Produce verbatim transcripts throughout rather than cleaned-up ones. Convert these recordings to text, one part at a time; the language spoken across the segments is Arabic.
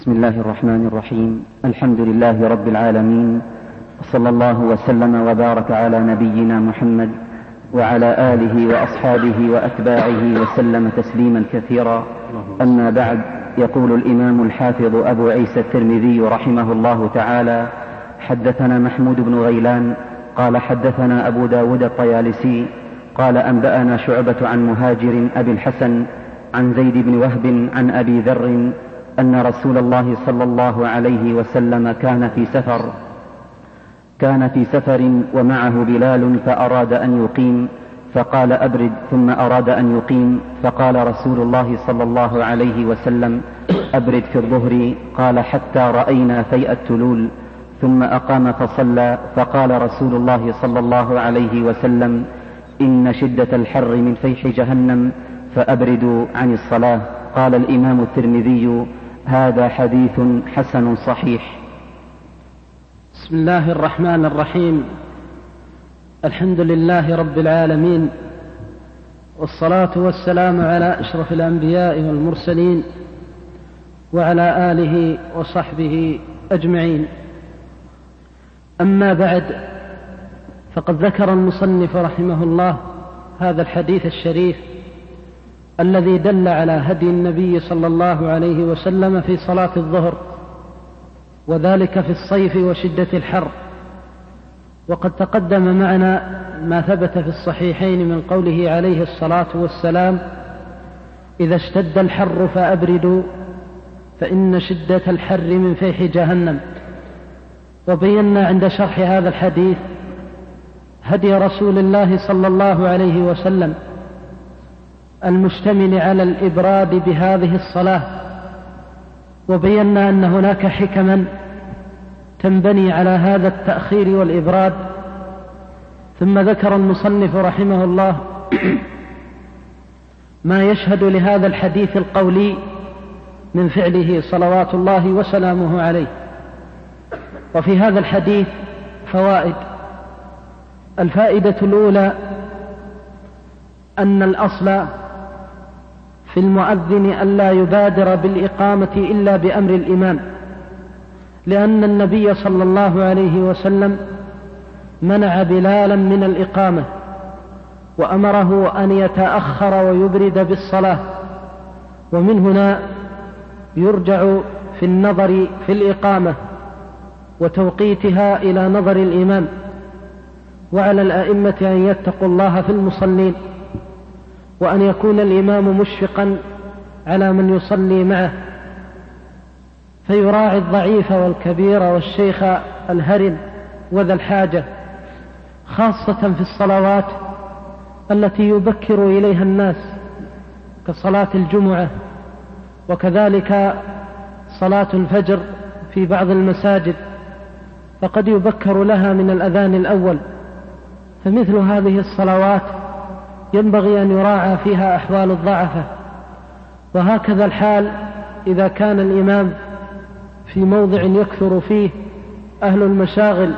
بسم الله الرحمن الرحيم. الحمد لله رب العالمين، وصلى الله وسلم وبارك على نبينا محمد وعلى آله وأصحابه وأتباعه وسلم تسليما كثيرا. أما بعد، يقول الإمام الحافظ أبو عيسى الترمذي رحمه الله تعالى: حدثنا محمود بن غيلان قال حدثنا أبو داود الطيالسي قال أنبأنا شعبة عن مهاجر أبي الحسن عن زيد بن وهب عن أبي ذر أن رسول الله صلى الله عليه وسلم كان في سفر كان في سفر ومعه بلال فأراد أن يقيم فقال أبرد، ثم أراد أن يقيم فقال رسول الله صلى الله عليه وسلم: أبرد في الظهر. قال: حتى رأينا فيء التلول. ثم أقام فصلى، فقال رسول الله صلى الله عليه وسلم: إن شدة الحر من فيح جهنم فأبردوا عن الصلاة. قال الإمام الترمذي: هذا حديث حسن صحيح. بسم الله الرحمن الرحيم. الحمد لله رب العالمين، والصلاة والسلام على أشرف الأنبياء والمرسلين وعلى آله وصحبه أجمعين. أما بعد، فقد ذكر المصنف رحمه الله هذا الحديث الشريف الذي دل على هدي النبي صلى الله عليه وسلم في صلاة الظهر، وذلك في الصيف وشدة الحر. وقد تقدم معنا ما ثبت في الصحيحين من قوله عليه الصلاة والسلام: إذا اشتد الحر فأبردوا فإن شدة الحر من فيح جهنم. وبينا عند شرح هذا الحديث هدي رسول الله صلى الله عليه وسلم المشتمل على الإبراد بهذه الصلاة، وبينا أن هناك حكما تنبني على هذا التأخير والإبراد. ثم ذكر المصنف رحمه الله ما يشهد لهذا الحديث القولي من فعله صلوات الله وسلامه عليه. وفي هذا الحديث فوائد. الفائدة الأولى أن الأصل في المؤذن ألا يبادر بالإقامة إلا بأمر الإمام، لأن النبي صلى الله عليه وسلم منع بلالا من الإقامة وأمره أن يتأخر ويبرد بالصلاة. ومن هنا يرجع في النظر في الإقامة وتوقيتها إلى نظر الإمام، وعلى الأئمة أن يتقوا الله في المصلين، وأن يكون الإمام مشفقا على من يصلي معه، فيراعي الضعيف والكبير والشيخ الهرم وذا الحاجة، خاصة في الصلوات التي يبكر إليها الناس كصلاة الجمعة، وكذلك صلاة الفجر في بعض المساجد فقد يبكر لها من الأذان الأول. فمثل هذه الصلوات ينبغي أن يراعى فيها أحوال الضعفة. وهكذا الحال إذا كان الإمام في موضع يكثر فيه أهل المشاغل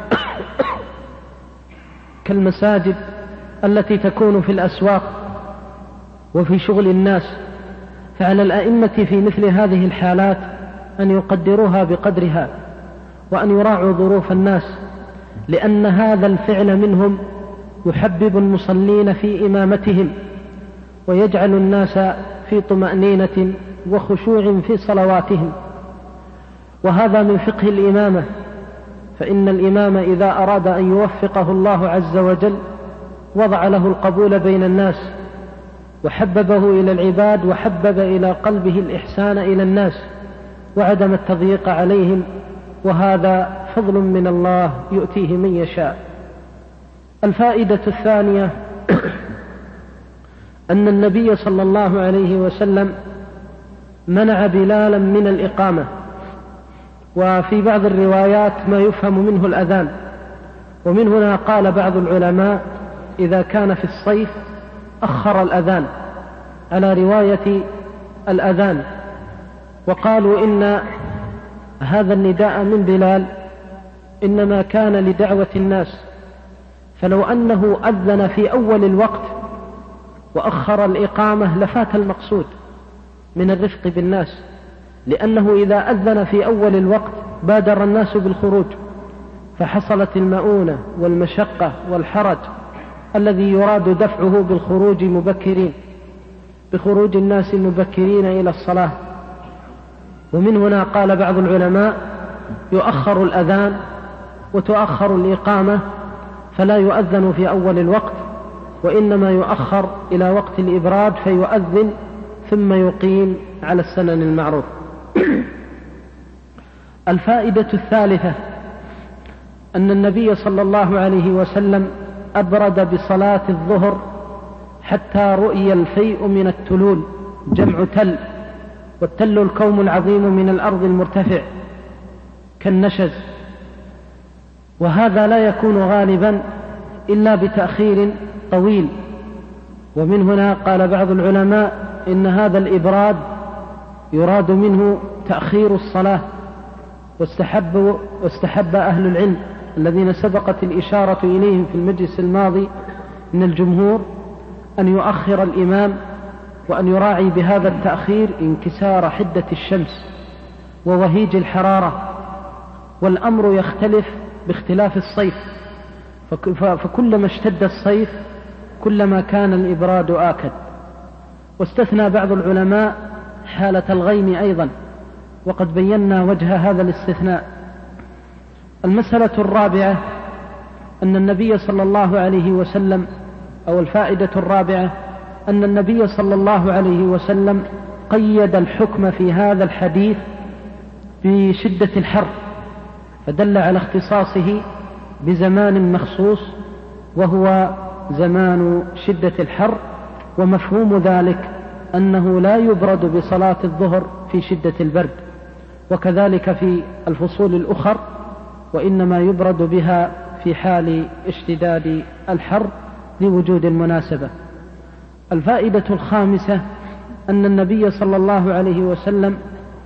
كالمساجد التي تكون في الأسواق وفي شغل الناس، فعلى الأئمة في مثل هذه الحالات أن يقدروها بقدرها وأن يراعوا ظروف الناس، لأن هذا الفعل منهم يحبب المصلين في إمامتهم ويجعل الناس في طمأنينة وخشوع في صلواتهم. وهذا من فقه الإمامة، فإن الإمام إذا أراد أن يوفقه الله عز وجل وضع له القبول بين الناس وحببه إلى العباد وحبب إلى قلبه الإحسان إلى الناس وعدم التضييق عليهم، وهذا فضل من الله يؤتيه من يشاء. الفائدة الثانية أن النبي صلى الله عليه وسلم منع بلالا من الإقامة، وفي بعض الروايات ما يفهم منه الأذان. ومن هنا قال بعض العلماء إذا كان في الصيف أخر الأذان على رواية الأذان، وقالوا إن هذا النداء من بلال إنما كان لدعوة الناس، فلو أنه أذن في أول الوقت وأخر الإقامة لفات المقصود من الرفق بالناس، لأنه إذا أذن في أول الوقت بادر الناس بالخروج، فحصلت المؤونة والمشقة والحرج الذي يراد دفعه بالخروج مبكرين، بخروج الناس مبكرين إلى الصلاة. ومن هنا قال بعض العلماء يؤخر الأذان وتؤخر الإقامة، فلا يؤذن في أول الوقت، وإنما يؤخر إلى وقت الإبراد فيؤذن ثم يقيم على السنن المعروف. الفائدة الثالثة أن النبي صلى الله عليه وسلم أبرد بصلاة الظهر حتى رؤي الفيء من التلول، جمع تل، والتل الكوم العظيم من الأرض المرتفع كالنشز، وهذا لا يكون غالبا إلا بتأخير طويل. ومن هنا قال بعض العلماء إن هذا الإبراد يراد منه تأخير الصلاة، واستحب, واستحب أهل العلم الذين سبقت الإشارة إليهم في المجلس الماضي من الجمهور أن يؤخر الإمام، وأن يراعي بهذا التأخير انكسار حدة الشمس ووهيج الحرارة، والأمر يختلف باختلاف الصيف، فكلما اشتد الصيف كلما كان الإبراد آكد. واستثنى بعض العلماء حالة الغيم أيضا، وقد بينا وجه هذا الاستثناء. المسألة الرابعة أن النبي صلى الله عليه وسلم، أو الفائدة الرابعة أن النبي صلى الله عليه وسلم قيد الحكم في هذا الحديث بشدة الحر، فدل على اختصاصه بزمان مخصوص وهو زمان شدة الحر، ومفهوم ذلك أنه لا يبرد بصلاة الظهر في شدة البرد، وكذلك في الفصول الأخر، وإنما يبرد بها في حال اشتداد الحر لوجود المناسبة. الفائدة الخامسة أن النبي صلى الله عليه وسلم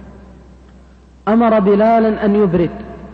أمر بلالا أن يبرد،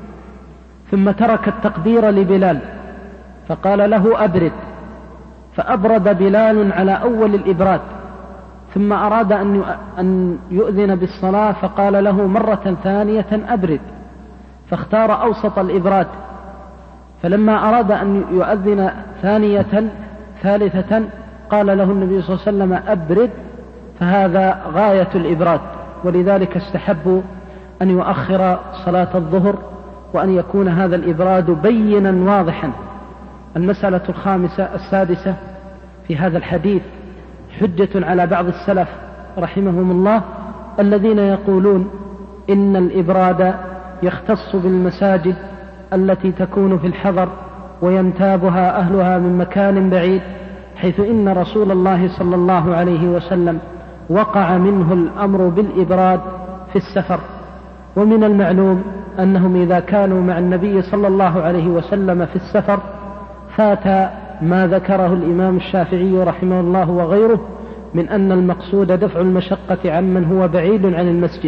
ثم ترك التقدير لبلال فقال له أبرد، فأبرد بلال على أول الإبراد، ثم أراد أن يؤذن بالصلاة فقال له مرة ثانية أبرد، فاختار أوسط الإبراد. فلما أراد أن يؤذن ثانية ثالثة قال له النبي صلى الله عليه وسلم أبرد، فهذا غاية الإبراد، ولذلك استحبوا أن يؤخر صلاة الظهر وأن يكون هذا الإبراد بينا واضحا. المسألة الخامسة السادسة في هذا الحديث حجة على بعض السلف رحمهم الله الذين يقولون إن الإبراد يختص بالمساجد التي تكون في الحضر وينتابها أهلها من مكان بعيد، حيث إن رسول الله صلى الله عليه وسلم وقع منه الأمر بالإبراد في السفر. ومن المعلوم أنهم إذا كانوا مع النبي صلى الله عليه وسلم في السفر فات ما ذكره الإمام الشافعي رحمه الله وغيره من أن المقصود دفع المشقة عمن هو بعيد عن المسجد،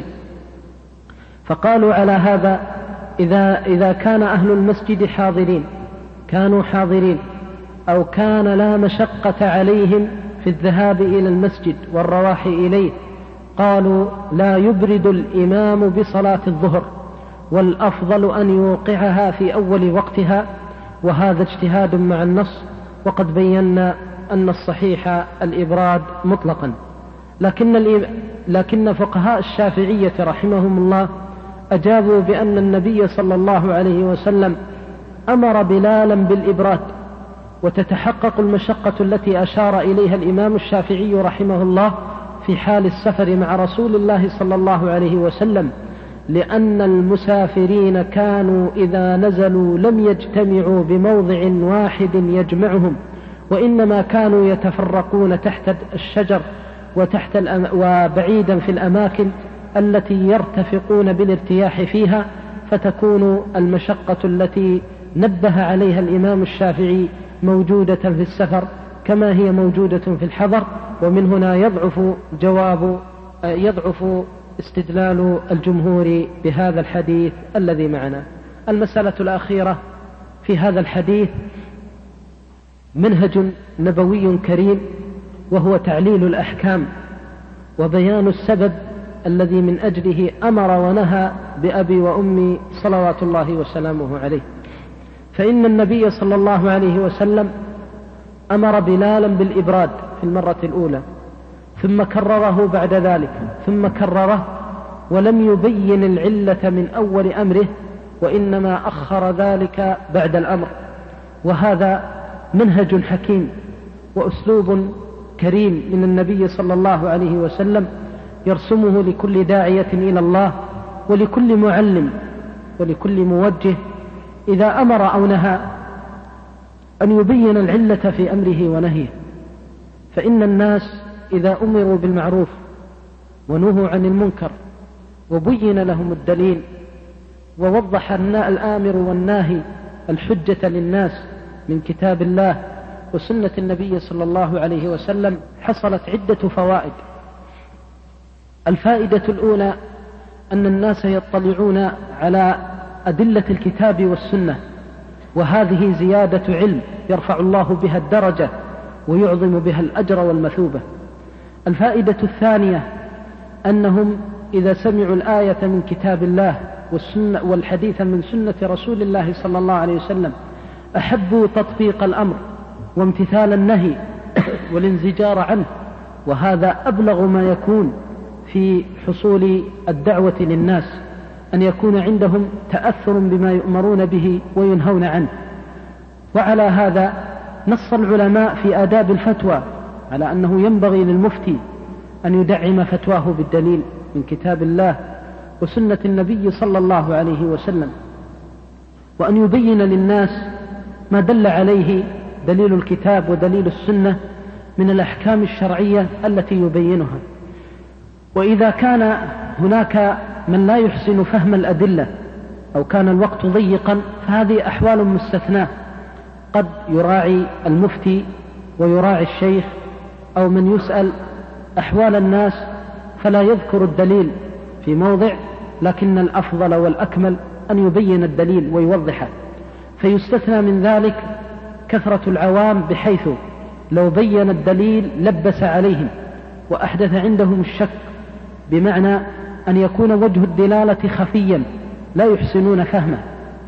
فقالوا على هذا إذا, إذا كان أهل المسجد حاضرين كانوا حاضرين أو كان لا مشقة عليهم في الذهاب إلى المسجد والرواح إليه، قالوا لا يبرد الإمام بصلاة الظهر، والأفضل أن يوقعها في أول وقتها، وهذا اجتهاد مع النص، وقد بينا أن الصحيح الإبراد مطلقا. لكن, لكن فقهاء الشافعية رحمهم الله أجابوا بأن النبي صلى الله عليه وسلم أمر بلالا بالإبراد، وتتحقق المشقة التي أشار إليها الإمام الشافعي رحمه الله في حال السفر مع رسول الله صلى الله عليه وسلم، لأن المسافرين كانوا إذا نزلوا لم يجتمعوا بموضع واحد يجمعهم، وإنما كانوا يتفرقون تحت الشجر وتحت الأم... وبعيدا في الأماكن التي يرتفقون بالارتياح فيها، فتكون المشقة التي نبه عليها الإمام الشافعي موجودة في السفر كما هي موجودة في الحضر. ومن هنا يضعف جواب يضعف استدلال الجمهور بهذا الحديث الذي معنا. المسألة الأخيرة في هذا الحديث منهج نبوي كريم، وهو تعليل الأحكام وبيان السبب الذي من أجله أمر ونهى بأبي وأمي صلوات الله وسلامه عليه. فإن النبي صلى الله عليه وسلم أمر بلالا بالإبراد في المرة الأولى، ثم كرره بعد ذلك، ثم كرره، ولم يبين العلة من أول أمره، وإنما أخر ذلك بعد الأمر. وهذا منهج حكيم وأسلوب كريم من النبي صلى الله عليه وسلم يرسمه لكل داعية إلى الله، ولكل معلم، ولكل موجه إذا أمر أو نهى أن يبين العلة في أمره ونهيه. فإن الناس إذا أمروا بالمعروف ونهوا عن المنكر وبين لهم الدليل ووضح الآمر والناهي الحجة للناس من كتاب الله وسنة النبي صلى الله عليه وسلم، حصلت عدة فوائد. الفائدة الأولى أن الناس يطلعون على أدلة الكتاب والسنة، وهذه زيادة علم يرفع الله بها الدرجة ويعظم بها الأجر والمثوبة. الفائدة الثانية أنهم إذا سمعوا الآية من كتاب الله والسنة والحديث من سنة رسول الله صلى الله عليه وسلم أحبوا تطبيق الأمر وامتثال النهي والانزجار عنه، وهذا أبلغ ما يكون في حصول الدعوة للناس، أن يكون عندهم تأثر بما يؤمرون به وينهون عنه. وعلى هذا نص العلماء في آداب الفتوى على أنه ينبغي للمفتي أن يدعم فتواه بالدليل من كتاب الله وسنة النبي صلى الله عليه وسلم، وأن يبين للناس ما دل عليه دليل الكتاب ودليل السنة من الأحكام الشرعية التي يبينها. وإذا كان هناك من لا يحسن فهم الأدلة أو كان الوقت ضيقا فهذه أحوال مستثناة، قد يراعي المفتي ويراعي الشيخ أو من يسأل أحوال الناس فلا يذكر الدليل في موضع، لكن الأفضل والأكمل أن يبين الدليل ويوضحه. فيستثنى من ذلك كثرة العوام، بحيث لو بين الدليل لبس عليهم وأحدث عندهم الشك، بمعنى أن يكون وجه الدلالة خفيا لا يحسنون فهمه،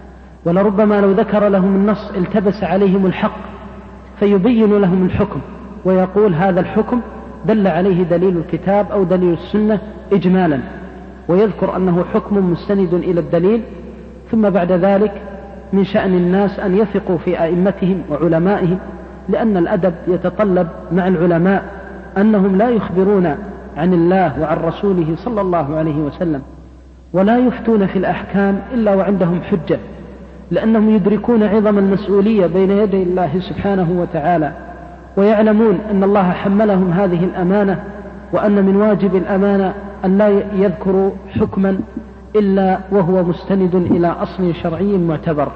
ولربما لو ذكر لهم النص التبس عليهم الحق، فيبين لهم الحكم ويقول هذا الحكم دل عليه دليل الكتاب أو دليل السنة إجمالا، ويذكر أنه حكم مستند إلى الدليل. ثم بعد ذلك من شأن الناس أن يثقوا في أئمتهم وعلمائهم، لأن الأدب يتطلب مع العلماء أنهم لا يخبرون عن الله وعن رسوله صلى الله عليه وسلم، ولا يفتون في الأحكام إلا وعندهم حجة، لأنهم يدركون عظم المسؤولية بين يدي الله سبحانه وتعالى، ويعلمون أن الله حملهم هذه الأمانة، وأن من واجب الأمانة أن لا يذكروا حكما إلا وهو مستند إلى أصل شرعي معتبر.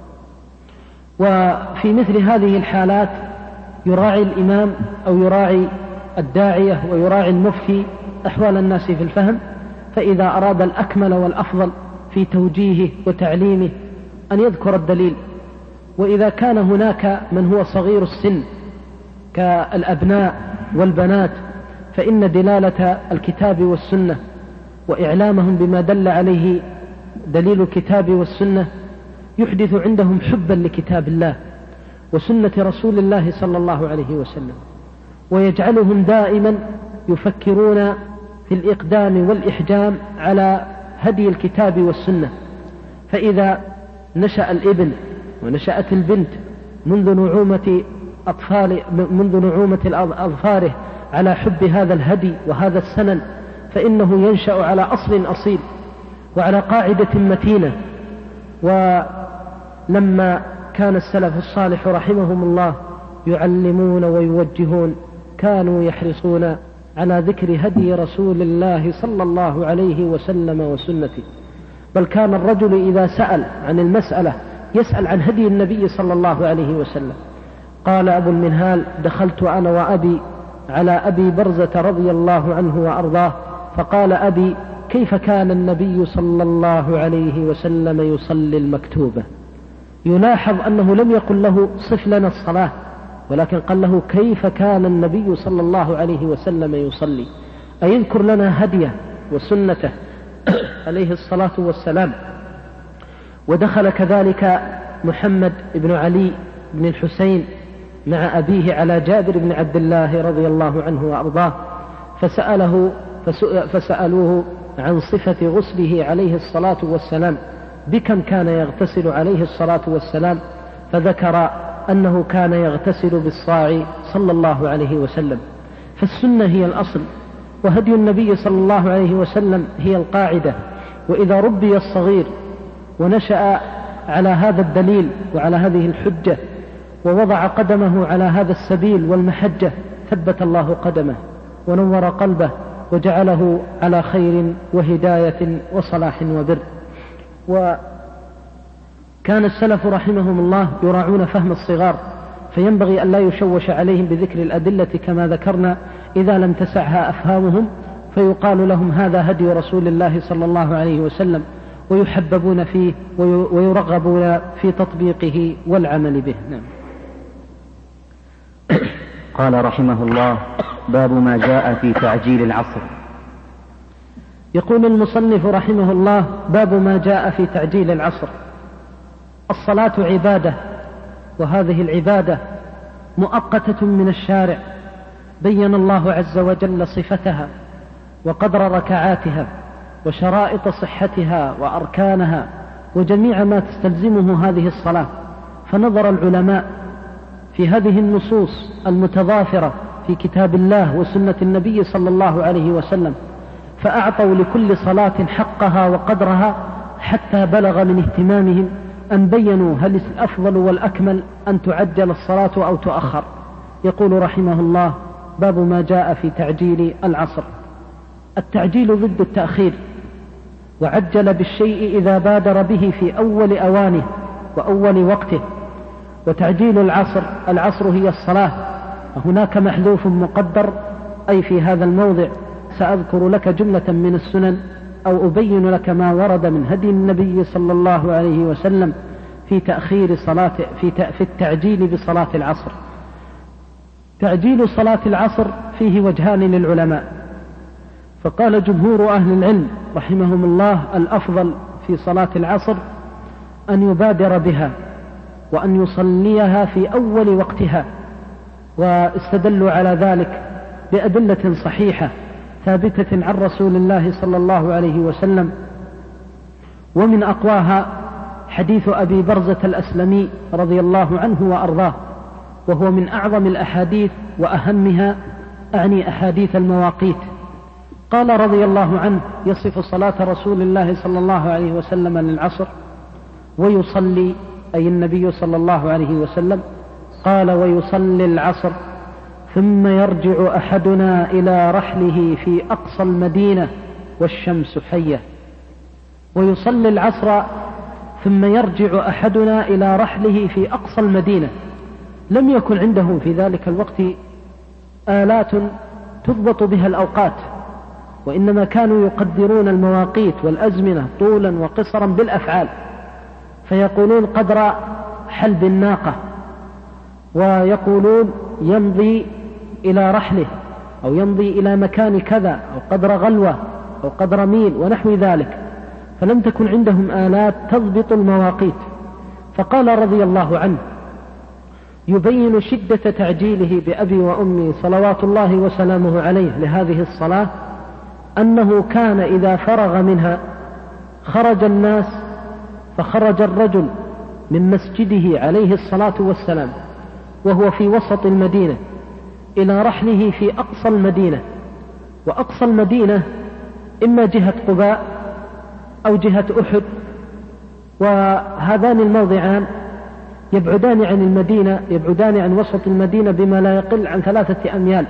وفي مثل هذه الحالات يراعي الإمام أو يراعي الداعية ويراعي المفتي أحوال الناس في الفهم، فإذا أراد الأكمل والأفضل في توجيهه وتعليمه أن يذكر الدليل. وإذا كان هناك من هو صغير السن كالأبناء والبنات، فإن دلالة الكتاب والسنة وإعلامهم بما دل عليه دليل الكتاب والسنة يحدث عندهم حبا لكتاب الله وسنة رسول الله صلى الله عليه وسلم، ويجعلهم دائما يفكرون في الإقدام والإحجام على هدي الكتاب والسنة. فإذا نشأ الابن ونشأت البنت منذ نعومة أطفال منذ نعومة أظفاره على حب هذا الهدي وهذا السنن، فإنه ينشأ على أصل أصيل وعلى قاعدة متينة. ولما كان السلف الصالح رحمهم الله يعلمون ويوجهون كانوا يحرصون على ذكر هدي رسول الله صلى الله عليه وسلم وسنته، بل كان الرجل إذا سأل عن المسألة يسأل عن هدي النبي صلى الله عليه وسلم. قال أبو المنهال: دخلت أنا وأبي على أبي برزة رضي الله عنه وأرضاه، فقال أبي: كيف كان النبي صلى الله عليه وسلم يصلي المكتوبة؟ يلاحظ أنه لم يقل له صف لنا الصلاة، ولكن قال له كيف كان النبي صلى الله عليه وسلم يصلي، أي يذكر لنا هديه وسنته عليه الصلاة والسلام. ودخل كذلك محمد بن علي بن الحسين مع أبيه على جابر بن عبد الله رضي الله عنه وأرضاه، فسأله فسألوه عن صفة غسله عليه الصلاة والسلام، بكم كان يغتسل عليه الصلاة والسلام، فذكر أنه كان يغتسل بالصاع صلى الله عليه وسلم. فالسنة هي الأصل، وهدي النبي صلى الله عليه وسلم هي القاعدة. وإذا ربي الصغير ونشأ على هذا الدليل وعلى هذه الحجة ووضع قدمه على هذا السبيل والمحجة، ثبت الله قدمه ونور قلبه وجعله على خير وهداية وصلاح وبر. وكان السلف رحمهم الله يراعون فهم الصغار، فينبغي أن لا يشوش عليهم بذكر الأدلة كما ذكرنا إذا لم تسعها أفهامهم، فيقال لهم هذا هدي رسول الله صلى الله عليه وسلم، ويحببون فيه ويرغبون في تطبيقه والعمل به. نعم. قال رحمه الله: باب ما جاء في تعجيل العصر. يقول المصنف رحمه الله: باب ما جاء في تعجيل العصر. الصلاة عبادة، وهذه العبادة مؤقتة من الشارع، بين الله عز وجل صفتها وقدر ركعاتها وشرائط صحتها وأركانها وجميع ما تستلزمه هذه الصلاة. فنظر العلماء في هذه النصوص المتضافرة في كتاب الله وسنة النبي صلى الله عليه وسلم، فأعطوا لكل صلاة حقها وقدرها، حتى بلغ من اهتمامهم أن بينوا هل الأفضل والأكمل أن تعجل الصلاة أو تؤخر. يقول رحمه الله: باب ما جاء في تعجيل العصر. التعجيل ضد التأخير، وعجل بالشيء إذا بادر به في أول أوانه وأول وقته. وتعجيل العصر، العصر هي الصلاة، وهناك محذوف مقدر أي في هذا الموضع سأذكر لك جملة من السنن أو أبين لك ما ورد من هدي النبي صلى الله عليه وسلم في تأخير صلاة في في التعجيل بصلاة العصر. تعجيل صلاة العصر فيه وجهان للعلماء، فقال جمهور أهل العلم رحمهم الله: الأفضل في صلاة العصر أن يبادر بها وأن يصليها في أول وقتها، واستدلوا على ذلك بأدلة صحيحة ثابتة عن رسول الله صلى الله عليه وسلم. ومن أقواها حديث أبي برزة الأسلمي رضي الله عنه وأرضاه، وهو من أعظم الأحاديث وأهمها، أعني أحاديث المواقيت. قال رضي الله عنه يصف صلاة رسول الله صلى الله عليه وسلم للعصر: ويصلي، أي النبي صلى الله عليه وسلم قال: ويصلي العصر ثم يرجع أحدنا إلى رحله في أقصى المدينة والشمس حية. ويصلي العصر ثم يرجع أحدنا إلى رحله في أقصى المدينة. لم يكن عندهم في ذلك الوقت آلات تضبط بها الأوقات، وإنما كانوا يقدرون المواقيت والأزمنة طولا وقصرا بالأفعال، فيقولون قدر حلب الناقة، ويقولون يمضي إلى رحله أو يمضي إلى مكان كذا، أو قدر غلوة أو قدر ميل ونحو ذلك. فلم تكن عندهم آلات تضبط المواقيت. فقال رضي الله عنه يبين شدة تعجيله بأبي وأمي صلوات الله وسلامه عليه لهذه الصلاة، أنه كان إذا فرغ منها خرج الناس، فخرج الرجل من مسجده عليه الصلاة والسلام وهو في وسط المدينة إلى رحله في أقصى المدينة. وأقصى المدينة إما جهة قباء أو جهة أحد، وهذان الموضعان يبعدان عن المدينة، يبعدان عن وسط المدينة بما لا يقل عن ثلاثة أميال.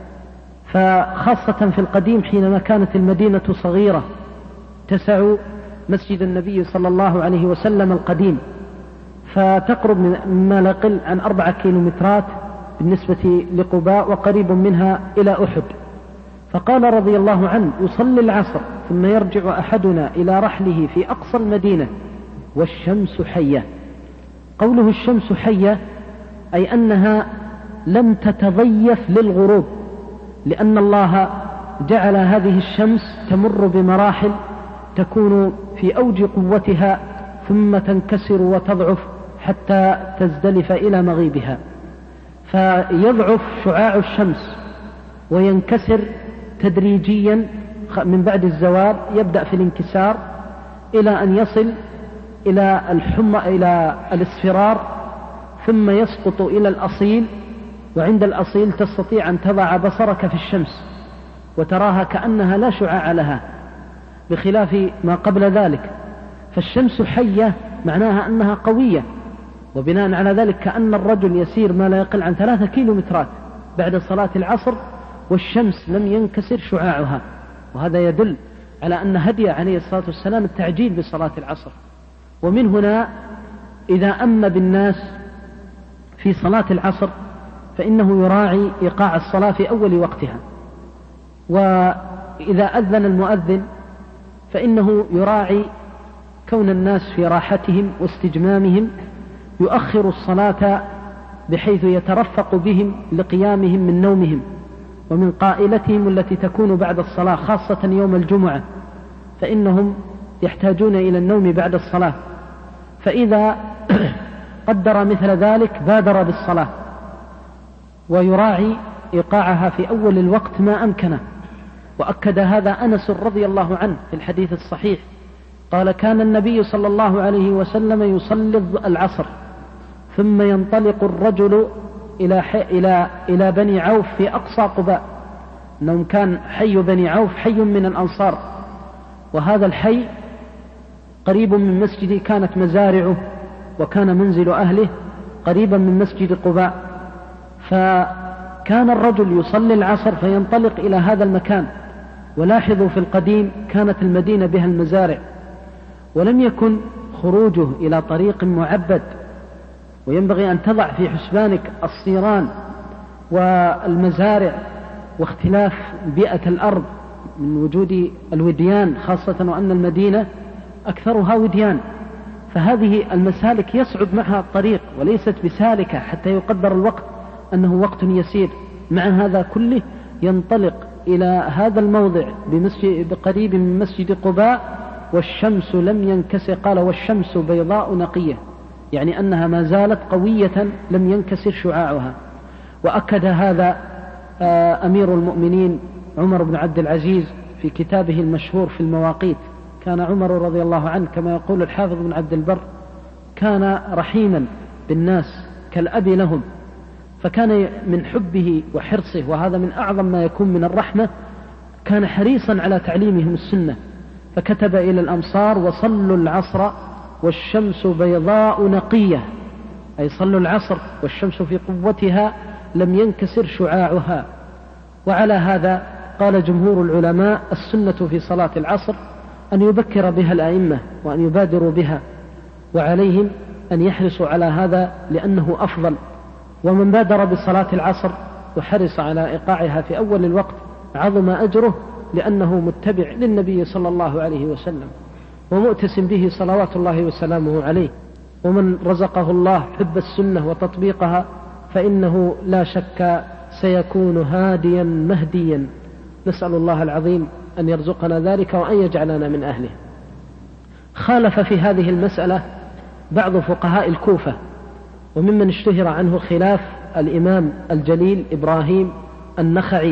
فخاصة في القديم حينما كانت المدينة صغيرة تسع مسجد النبي صلى الله عليه وسلم القديم، فتقرب من ما لا يقل عن أربعة كيلومترات بالنسبة لقباء، وقريب منها إلى أحد. فقال رضي الله عنه يصلي العصر ثم يرجع أحدنا إلى رحله في أقصى المدينة والشمس حية. قوله الشمس حية أي أنها لم تتضيف للغروب، لأن الله جعل هذه الشمس تمر بمراحل تكون في أوج قوتها ثم تنكسر وتضعف حتى تزدلف إلى مغيبها، فيضعف شعاع الشمس وينكسر تدريجيا من بعد الزوال، يبدأ في الانكسار إلى أن يصل إلى الحمى إلى الاصفرار، ثم يسقط إلى الأصيل، وعند الأصيل تستطيع أن تضع بصرك في الشمس وتراها كأنها لا شعاع لها، بخلاف ما قبل ذلك. فالشمس حية معناها أنها قوية، وبناء على ذلك كأن الرجل يسير ما لا يقل عن ثلاثة كيلومترات بعد صلاة العصر والشمس لم ينكسر شعاعها، وهذا يدل على أن هدي عليه الصلاة والسلام التعجيل بصلاة العصر. ومن هنا إذا أم بالناس في صلاة العصر فإنه يراعي إيقاع الصلاة في أول وقتها، وإذا أذن المؤذن فإنه يراعي كون الناس في راحتهم واستجمامهم، يؤخر الصلاة بحيث يترفق بهم لقيامهم من نومهم ومن قائلتهم التي تكون بعد الصلاة، خاصة يوم الجمعة فإنهم يحتاجون إلى النوم بعد الصلاة، فإذا قدر مثل ذلك بادر بالصلاة ويراعي إيقاعها في أول الوقت ما أمكنه. وأكد هذا أنس رضي الله عنه في الحديث الصحيح، قال: كان النبي صلى الله عليه وسلم يصلي العصر ثم ينطلق الرجل إلى, إلى, إلى بني عوف في أقصى قباء، أنهم كان حي بني عوف حي من الأنصار، وهذا الحي قريب من مسجد كانت مزارعه وكان منزل أهله قريبا من مسجد قباء، فكان الرجل يصلي العصر فينطلق إلى هذا المكان. ولاحظوا في القديم كانت المدينة بها المزارع، ولم يكن خروجه إلى طريق معبد، وينبغي أن تضع في حسبانك الصيران والمزارع واختلاف بيئة الأرض من وجود الوديان، خاصة وأن المدينة أكثرها وديان، فهذه المسالك يصعب معها الطريق وليست بسالكة حتى يقدر الوقت أنه وقت يسير. مع هذا كله ينطلق إلى هذا الموضع بمسجد قريب من مسجد قباء والشمس لم ينكسر، قال: والشمس بيضاء نقية، يعني أنها ما زالت قوية لم ينكسر شعاعها. وأكد هذا أمير المؤمنين عمر بن عبد العزيز في كتابه المشهور في المواقيت. كان عمر رضي الله عنه كما يقول الحافظ بن عبد البر كان رحيما بالناس كالأب لهم، فكان من حبه وحرصه، وهذا من أعظم ما يكون من الرحمة، كان حريصا على تعليمهم السنة، فكتب إلى الأمصار: وصلوا العصر والشمس بيضاء نقية، أي صلوا العصر والشمس في قوتها لم ينكسر شعاعها. وعلى هذا قال جمهور العلماء: السنة في صلاة العصر أن يبكر بها الأئمة وأن يبادروا بها، وعليهم أن يحرصوا على هذا لأنه أفضل. ومن بادر بصلاة العصر وحرص على إيقاعها في أول الوقت عظم أجره، لأنه متبع للنبي صلى الله عليه وسلم ومؤتسم به صلوات الله وسلامه عليه. ومن رزقه الله حب السنة وتطبيقها فإنه لا شك سيكون هاديا مهديا. نسأل الله العظيم أن يرزقنا ذلك وأن يجعلنا من أهله. خالف في هذه المسألة بعض فقهاء الكوفة، وممن اشتهر عنه خلاف الإمام الجليل إبراهيم النخعي،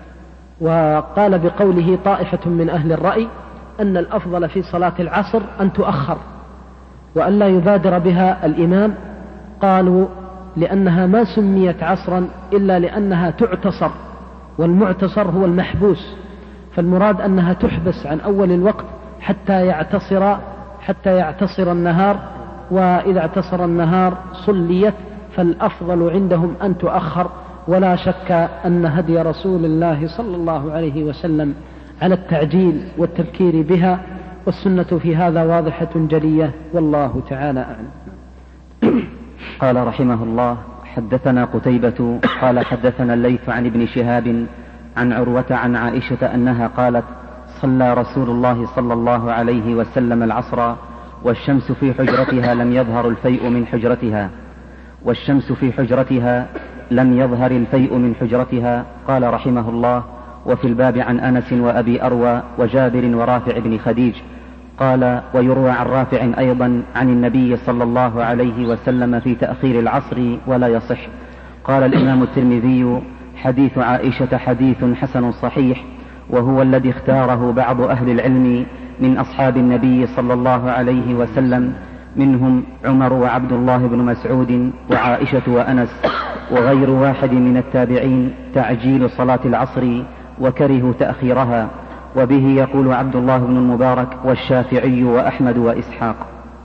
وقال بقوله طائفة من أهل الرأي أن الأفضل في صلاة العصر أن تؤخر وأن لا يبادر بها الإمام. قالوا لأنها ما سميت عصرا إلا لأنها تعتصر، والمعتصر هو المحبوس، فالمراد أنها تحبس عن أول الوقت حتى يعتصر حتى يعتصر النهار، وإذا اعتصر النهار صليت، فالأفضل عندهم أن تؤخر. ولا شك أن هدي رسول الله صلى الله عليه وسلم على التعجيل والتبكير بها، والسنة في هذا واضحة جلية، والله تعالى أعلم. قال رحمه الله: حدثنا قتيبة قال حدثنا الليث عن ابن شهاب عن عروة عن عائشة أنها قالت: صلى رسول الله صلى الله عليه وسلم العصر والشمس في حجرتها لم يظهر الفيء من حجرتها والشمس في حجرتها لم يظهر الفيء من حجرتها. قال رحمه الله: وفي الباب عن أنس وأبي أروى وجابر ورافع بن خديج. قال: ويروى عن رافع أيضا عن النبي صلى الله عليه وسلم في تأخير العصر ولا يصح. قال الإمام الترمذي: حديث عائشة حديث حسن صحيح، وهو الذي اختاره بعض أهل العلم من أصحاب النبي صلى الله عليه وسلم، منهم عمر وعبد الله بن مسعود وعائشة وأنس وغير واحد من التابعين، تعجيل صلاة العصر وكرهوا تأخيرها. وبه يقول عبد الله بن المبارك والشافعي وأحمد وإسحاق.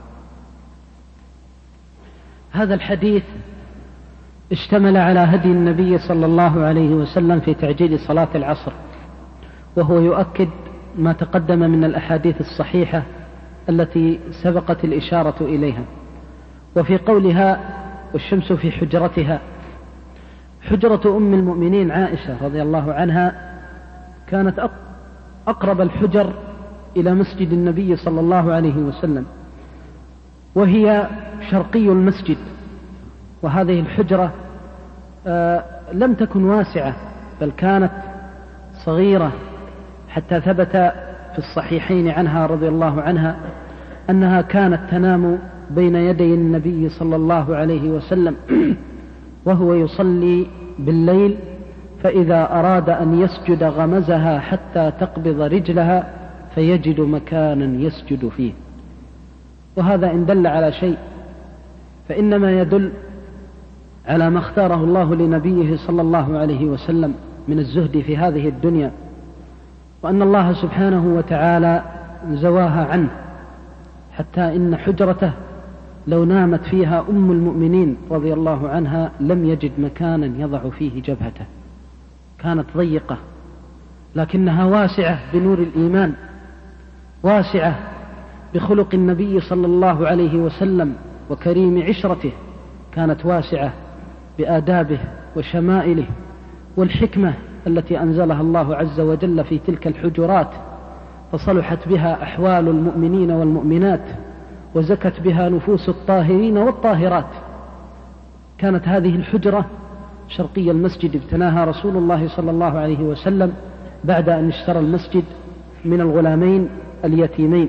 هذا الحديث اشتمل على هدي النبي صلى الله عليه وسلم في تعجيل صلاة العصر، وهو يؤكد ما تقدم من الأحاديث الصحيحة التي سبقت الإشارة إليها. وفي قولها: والشمس في حجرتها، حجرة أم المؤمنين عائشة رضي الله عنها كانت أقرب الحجر إلى مسجد النبي صلى الله عليه وسلم، وهي شرقي المسجد. وهذه الحجرة آه لم تكن واسعة، بل كانت صغيرة، حتى ثبت في الصحيحين عنها رضي الله عنها أنها كانت تنام بين يدي النبي صلى الله عليه وسلم وهو يصلي بالليل، فإذا أراد أن يسجد غمزها حتى تقبض رجلها فيجد مكانا يسجد فيه. وهذا إن دل على شيء فإنما يدل على ما اختاره الله لنبيه صلى الله عليه وسلم من الزهد في هذه الدنيا، وأن الله سبحانه وتعالى زواها عنه، حتى إن حجرته لو نامت فيها أم المؤمنين رضي الله عنها لم يجد مكانا يضع فيه جبهته، كانت ضيقة لكنها واسعة بنور الإيمان، واسعة بخلق النبي صلى الله عليه وسلم وكريم عشرته، كانت واسعة بآدابه وشمائله والحكمة التي أنزلها الله عز وجل في تلك الحجرات، فصلحت بها أحوال المؤمنين والمؤمنات، وزكت بها نفوس الطاهرين والطاهرات. كانت هذه الحجرة شرقي المسجد، ابتناها رسول الله صلى الله عليه وسلم بعد أن اشترى المسجد من الغلامين اليتيمين.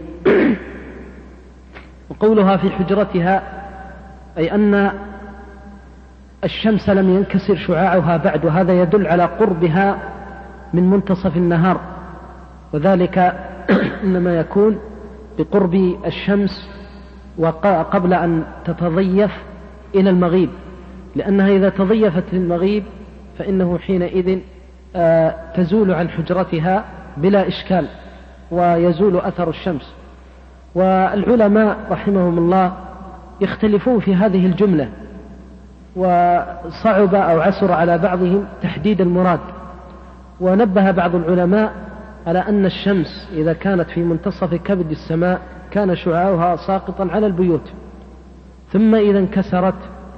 وقولها في حجرتها أي أن الشمس لم ينكسر شعاعها بعد، وهذا يدل على قربها من منتصف النهار، وذلك إنما يكون بقرب الشمس وقبل أن تتضيف إلى المغيب، لأنها إذا تضيفت للمغيب فإنه حينئذ تزول عن حجرتها بلا إشكال ويزول أثر الشمس. والعلماء رحمهم الله يختلفون في هذه الجملة، وصعب أو عسر على بعضهم تحديد المراد. ونبه بعض العلماء على أن الشمس إذا كانت في منتصف كبد السماء كان شعاعها ساقطا على البيوت، ثم إذا انكسرت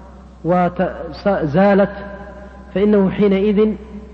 وزالت فإنه حينئذ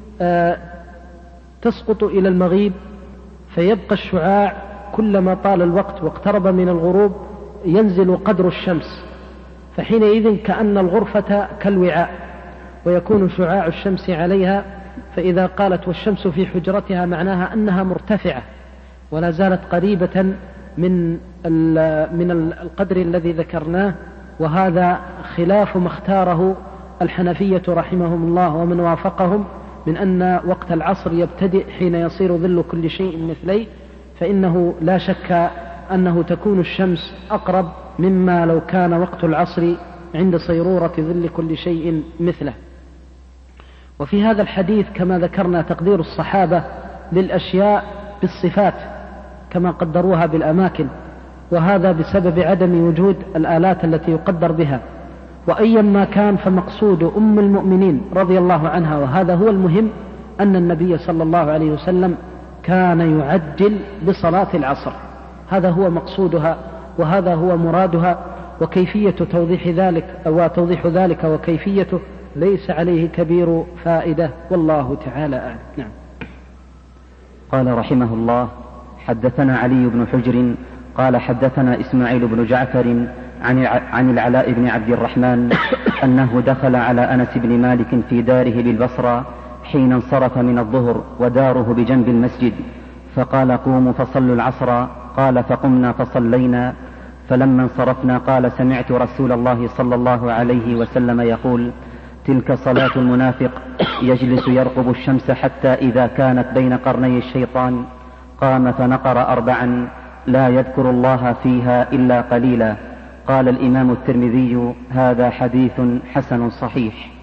تسقط إلى المغيب، فيبقى الشعاع كلما طال الوقت واقترب من الغروب ينزل قدر الشمس، فحينئذ كأن الغرفة كالوعاء ويكون شعاع الشمس عليها. فإذا قالت والشمس في حجرتها معناها أنها مرتفعة ولا زالت قريبة من من القدر الذي ذكرناه، وهذا خلاف ما اختاره الحنفية رحمهم الله ومن وافقهم من أن وقت العصر يبتدئ حين يصير ظل كل شيء مثليه، فإنه لا شك أنه تكون الشمس أقرب مما لو كان وقت العصر عند صيرورة ظل كل شيء مثله. وفي هذا الحديث كما ذكرنا تقدير الصحابة للأشياء بالصفات كما قدروها بالأماكن، وهذا بسبب عدم وجود الآلات التي يقدر بها. وأيا ما كان فمقصود أم المؤمنين رضي الله عنها، وهذا هو المهم، أن النبي صلى الله عليه وسلم كان يعجل بصلاة العصر، هذا هو مقصودها وهذا هو مرادها. وكيفية توضيح ذلك وتوضيح ذلك وكيفيته ليس عليه كبير فائدة، والله تعالى أعلم. نعم. قال رحمه الله: حدثنا علي بن حجر قال حدثنا إسماعيل بن جعفر عن عن العلاء بن عبد الرحمن أنه دخل على أنس بن مالك في داره بالبصرة حين انصرف من الظهر وداره بجنب المسجد، فقال قوموا فصلوا العصر، قال فقمنا فصلينا، فلما انصرفنا قال سمعت رسول الله صلى الله عليه وسلم يقول تلك صلاة المنافق يجلس يرقب الشمس حتى إذا كانت بين قرني الشيطان قام فنقر أربعا لا يذكر الله فيها إلا قليلا. قال الإمام الترمذي هذا حديث حسن صحيح.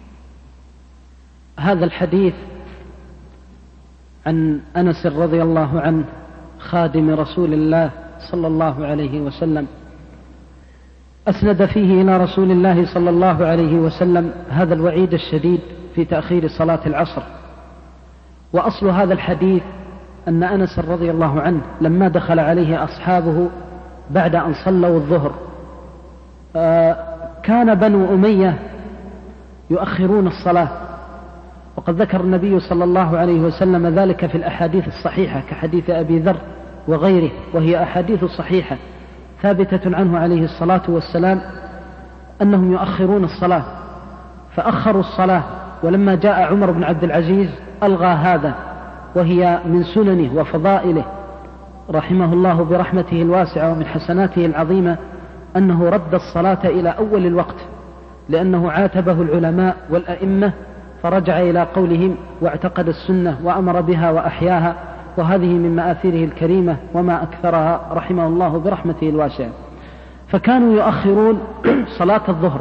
هذا الحديث عن أنس رضي الله عنه خادم رسول الله صلى الله عليه وسلم أسند فيه إلى رسول الله صلى الله عليه وسلم هذا الوعيد الشديد في تأخير صلاة العصر. وأصل هذا الحديث أن أنس رضي الله عنه لما دخل عليه أصحابه بعد أن صلوا الظهر كان بنو أمية يؤخرون الصلاة، وقد ذكر النبي صلى الله عليه وسلم ذلك في الأحاديث الصحيحة كحديث أبي ذر وغيره، وهي أحاديث صحيحة ثابتة عنه عليه الصلاة والسلام أنهم يؤخرون الصلاة، فأخروا الصلاة. ولما جاء عمر بن عبد العزيز ألغى هذا، وهي من سننه وفضائله رحمه الله برحمته الواسعة ومن حسناته العظيمة أنه رد الصلاة إلى أول الوقت، لأنه عاتبه العلماء والأئمة فرجع إلى قولهم واعتقد السنة وأمر بها وأحياها، وهذه من مآثيره الكريمة وما أكثرها رحمه الله برحمته الواسعة. فكانوا يؤخرون صلاة الظهر،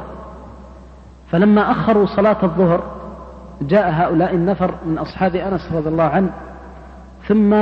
فلما أخروا صلاة الظهر جاء هؤلاء النفر من أصحاب أنس رضي الله عنه ثم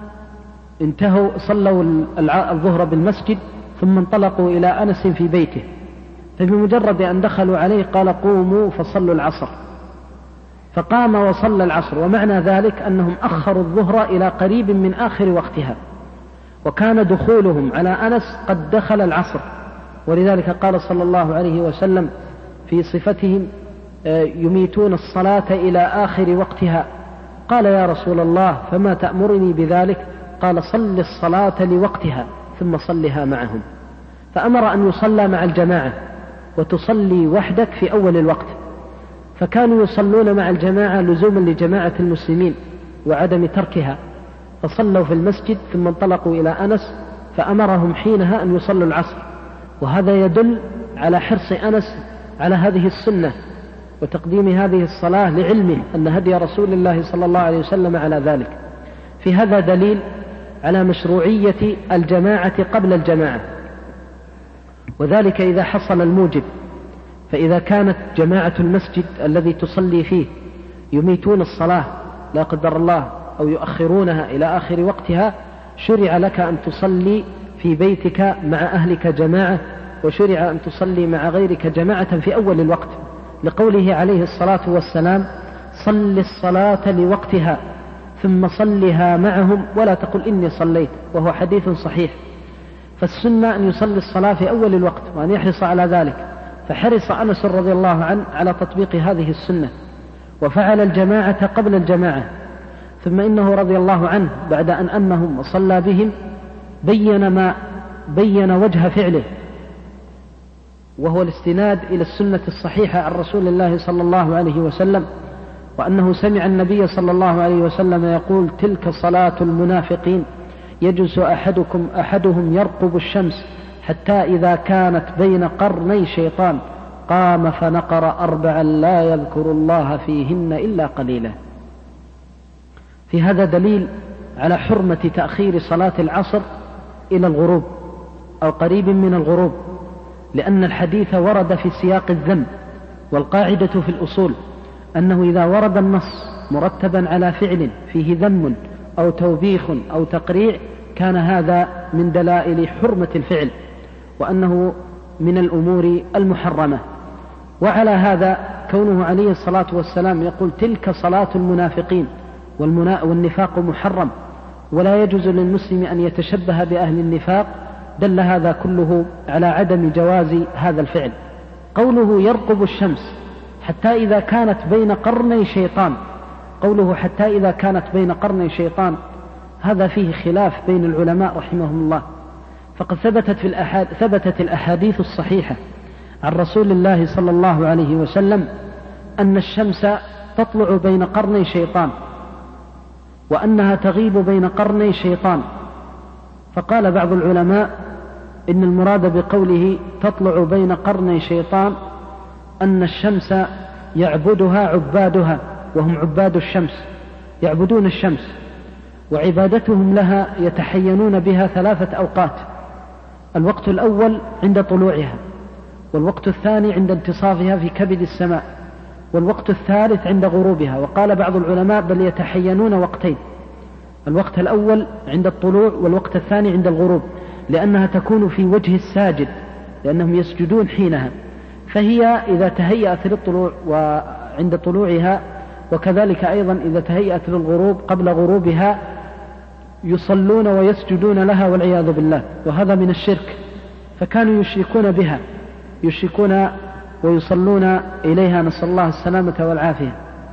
انتهوا صلوا الظهر بالمسجد ثم انطلقوا إلى أنس في بيته، فبمجرد أن دخلوا عليه قال قوموا فصلوا العصر، فقام وصلى العصر. ومعنى ذلك أنهم أخروا الظهر إلى قريب من آخر وقتها، وكان دخولهم على أنس قد دخل العصر، ولذلك قال صلى الله عليه وسلم في صفتهم يميتون الصلاة إلى آخر وقتها. قال يا رسول الله فما تأمرني بذلك؟ قال صل الصلاة لوقتها ثم صلها معهم، فأمر أن يصلى مع الجماعة وتصلي وحدك في أول الوقت، فكانوا يصلون مع الجماعة لزوما لجماعة المسلمين وعدم تركها، فصلوا في المسجد ثم انطلقوا إلى أنس فأمرهم حينها أن يصلوا العصر. وهذا يدل على حرص أنس على هذه السنة وتقديم هذه الصلاة لعلمه أن هدي رسول الله صلى الله عليه وسلم على ذلك. في هذا دليل على مشروعية الجماعة قبل الجماعة، وذلك إذا حصل الموجب. فإذا كانت جماعة المسجد الذي تصلي فيه يميتون الصلاة لا قدر الله أو يؤخرونها إلى آخر وقتها، شرع لك أن تصلي في بيتك مع أهلك جماعة، وشرع أن تصلي مع غيرك جماعة في أول الوقت، لقوله عليه الصلاة والسلام صل الصلاة لوقتها ثم صلها معهم ولا تقل إني صليت، وهو حديث صحيح. فالسنة أن يصلي الصلاة في أول الوقت وأن يحرص على ذلك، فحرص أنس رضي الله عنه على تطبيق هذه السنة وفعل الجماعة قبل الجماعة. ثم إنه رضي الله عنه بعد أن أنهم وصلى بهم بين ما بين وجه فعله، وهو الاستناد إلى السنة الصحيحة عن رسول الله صلى الله عليه وسلم، وأنه سمع النبي صلى الله عليه وسلم يقول تلك صلاة المنافقين يجلس أحدكم أحدهم يرقب الشمس حتى إذا كانت بين قرني شيطان قام فنقر أربعا لا يذكر الله فيهن إلا قليلا. في هذا دليل على حرمة تأخير صلاة العصر إلى الغروب أو قريب من الغروب، لأن الحديث ورد في سياق الذم، والقاعدة في الأصول أنه إذا ورد النص مرتبا على فعل فيه ذم أو توبيخ أو تقريع كان هذا من دلائل حرمة الفعل وأنه من الأمور المحرمة. وعلى هذا كونه عليه الصلاة والسلام يقول تلك صلاة المنافقين، والنفاق محرم ولا يجوز للمسلم أن يتشبه بأهل النفاق، دل هذا كله على عدم جواز هذا الفعل. قوله يرقب الشمس حتى إذا كانت بين قرني شيطان، قوله حتى إذا كانت بين قرني شيطان هذا فيه خلاف بين العلماء رحمهم الله، فقد ثبتت في الأحاد... ثبتت الأحاديث الصحيحة عن رسول الله صلى الله عليه وسلم أن الشمس تطلع بين قرني شيطان، وأنها تغيب بين قرني شيطان. فقال بعض العلماء إن المراد بقوله تطلع بين قرني شيطان أن الشمس يعبدها عبادها، وهم عباد الشمس، يعبدون الشمس، وعبادتهم لها يتحينون بها ثلاثة أوقات: الوقت الأول عند طلوعها، والوقت الثاني عند انتصافها في كبد السماء، والوقت الثالث عند غروبها. وقال بعض العلماء بل يتحينون وقتين: الوقت الأول عند الطلوع، والوقت الثاني عند الغروب، لأنها تكون في وجه الساجد، لأنهم يسجدون حينها. فهي إذا تهيأت للطلوع وعند طلوعها، وكذلك أيضا إذا تهيأت للغروب قبل غروبها، يصلون ويسجدون لها والعياذ بالله، وهذا من الشرك. فكانوا يشركون بها، يشركون ويصلون إليها، نسأل الله السلامة والعافية.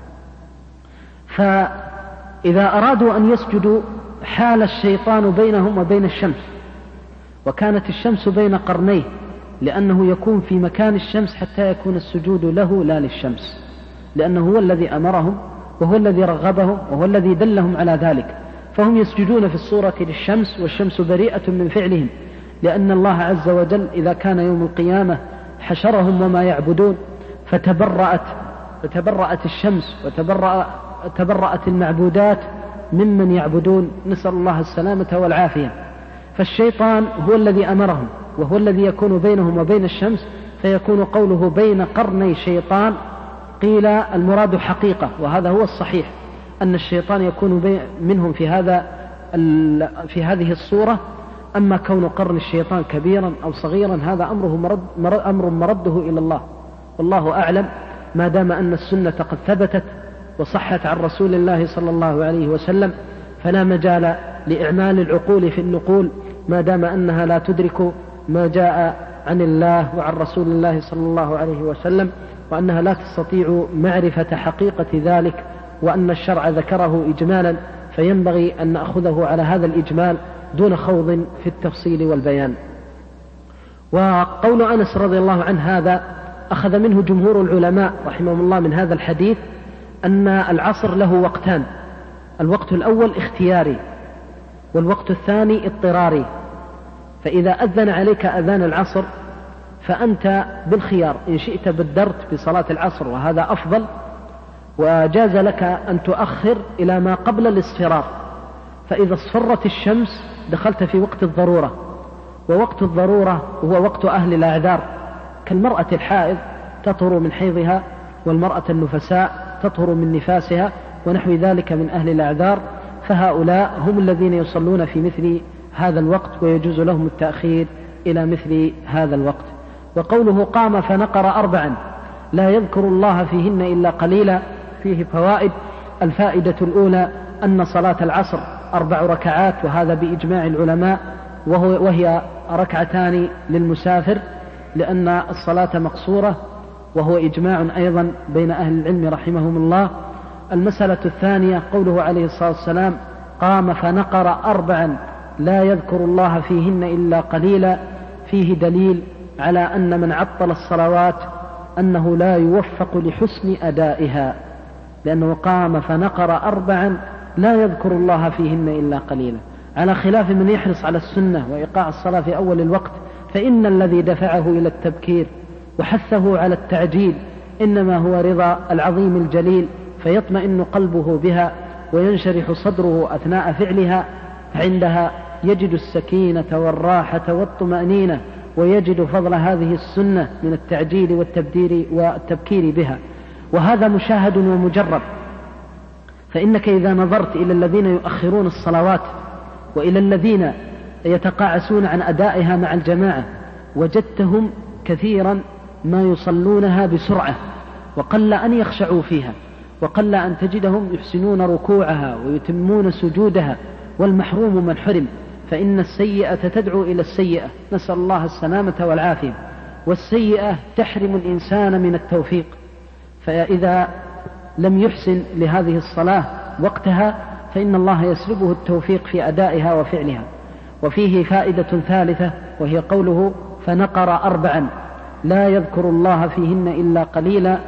فإذا أرادوا أن يسجدوا حال الشيطان بينهم وبين الشمس، وكانت الشمس بين قرنيه، لأنه يكون في مكان الشمس حتى يكون السجود له لا للشمس، لأنه هو الذي أمرهم وهو الذي رغبهم وهو الذي دلهم على ذلك. فهم يسجدون في الصورة للشمس، والشمس بريئة من فعلهم، لأن الله عز وجل إذا كان يوم القيامة حشرهم وما يعبدون، فتبرأت فتبرأت الشمس وتبرأ تبرأت المعبودات ممن يعبدون، نسأل الله السلامة والعافية. فالشيطان هو الذي أمرهم وهو الذي يكون بينهم وبين الشمس، فيكون قوله بين قرني شيطان. قيل المراد حقيقة، وهذا هو الصحيح، أن الشيطان يكون منهم في هذا في هذه الصورة. أما كون قرن الشيطان كبيرا أو صغيرا هذا أمره مرد أمر مرده إلى الله، والله أعلم، ما دام أن السنة قد ثبتت وصحت عن رسول الله صلى الله عليه وسلم، فلا مجال لإعمال العقول في النقول ما دام أنها لا تدرك ما جاء عن الله وعن رسول الله صلى الله عليه وسلم، وأنها لا تستطيع معرفة حقيقة ذلك، وأن الشرع ذكره إجمالا، فينبغي أن نأخذه على هذا الإجمال دون خوض في التفصيل والبيان. وقول أنس رضي الله عنه هذا أخذ منه جمهور العلماء رحمهم الله من هذا الحديث أن العصر له وقتان: الوقت الأول اختياري، والوقت الثاني اضطراري. فإذا أذن عليك أذان العصر فأنت بالخيار، إن شئت بدرت بصلاة العصر وهذا أفضل، وجاز لك أن تؤخر إلى ما قبل الاصفرار. فإذا اصفرت الشمس دخلت في وقت الضرورة، ووقت الضرورة هو وقت أهل الأعذار، كالمرأة الحائض تطهر من حيضها، والمرأة النفساء تطهر من نفاسها، ونحو ذلك من أهل الأعذار. فهؤلاء هم الذين يصلون في مثل هذا الوقت، ويجوز لهم التأخير إلى مثل هذا الوقت. وقوله قام فنقر أربعا لا يذكر الله فيهن إلا قليلا فيه فوائد. الفائدة الأولى أن صلاة العصر أربع ركعات، وهذا بإجماع العلماء، وهو وهي ركعتان للمسافر لأن الصلاة مقصورة، وهو إجماع أيضا بين أهل العلم رحمهم الله. المسألة الثانية قوله عليه الصلاة والسلام قام فنقر أربعا لا يذكر الله فيهن إلا قليلا، فيه دليل على أن من عطل الصلوات أنه لا يوفق لحسن أدائها، لأنه قام فنقر أربعا لا يذكر الله فيهن إلا قليلا، على خلاف من يحرص على السنة وإيقاع الصلاة في أول الوقت، فإن الذي دفعه إلى التبكير وحثه على التعجيل إنما هو رضا العظيم الجليل، فيطمئن قلبه بها وينشرح صدره أثناء فعلها، فعندها يجد السكينة والراحة والطمأنينة، ويجد فضل هذه السنة من التعجيل والتبدير والتبكير بها. وهذا مشاهد ومجرب، فإنك إذا نظرت إلى الذين يؤخرون الصلوات وإلى الذين يتقاعسون عن أدائها مع الجماعة، وجدتهم كثيرا ما يصلونها بسرعة، وقل أن يخشعوا فيها، وقل أن تجدهم يحسنون ركوعها ويتمون سجودها، والمحروم من حرم، فإن السيئة تدعو إلى السيئة، نسأل الله السلامة والعافية، والسيئة تحرم الإنسان من التوفيق. فإذا لم يحسن لهذه الصلاة وقتها فإن الله يسلبه التوفيق في أدائها وفعلها. وفيه فائدة ثالثة، وهي قوله فنقر أربعا لا يذكر الله فيهن إلا قليلا،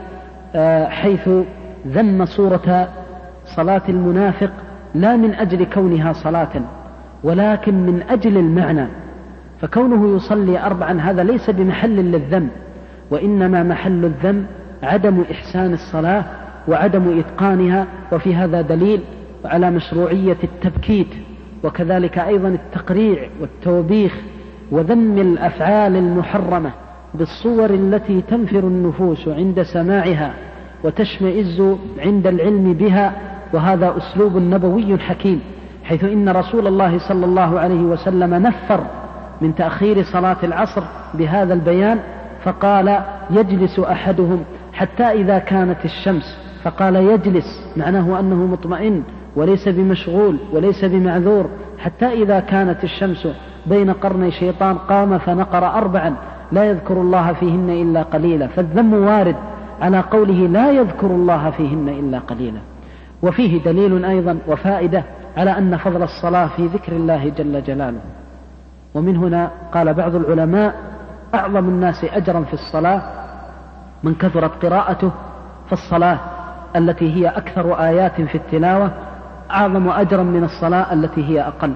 حيث ذم صورة صلاة المنافق لا من أجل كونها صلاة ولكن من أجل المعنى، فكونه يصلي أربعا هذا ليس بمحل للذم، وإنما محل الذم عدم إحسان الصلاة وعدم إتقانها. وفي هذا دليل على مشروعية التبكيت، وكذلك أيضا التقريع والتوبيخ وذم الأفعال المحرمة بالصور التي تنفر النفوس عند سماعها وتشمئز عند العلم بها. وهذا أسلوب نبوي حكيم، حيث إن رسول الله صلى الله عليه وسلم نفر من تأخير صلاة العصر بهذا البيان، فقال يجلس أحدهم حتى إذا كانت الشمس، فقال يجلس معناه أنه مطمئن وليس بمشغول وليس بمعذور، حتى إذا كانت الشمس بين قرني شيطان قام فنقر أربعا لا يذكر الله فيهن إلا قليلا. فالذم وارد على قوله لا يذكر الله فيهن إلا قليلا. وفيه دليل أيضا وفائدة على أن فضل الصلاة في ذكر الله جل جلاله. ومن هنا قال بعض العلماء أعظم الناس أجرا في الصلاة من كثرت قراءته، فالصلاة التي هي أكثر آيات في التلاوة أعظم أجرا من الصلاة التي هي أقل.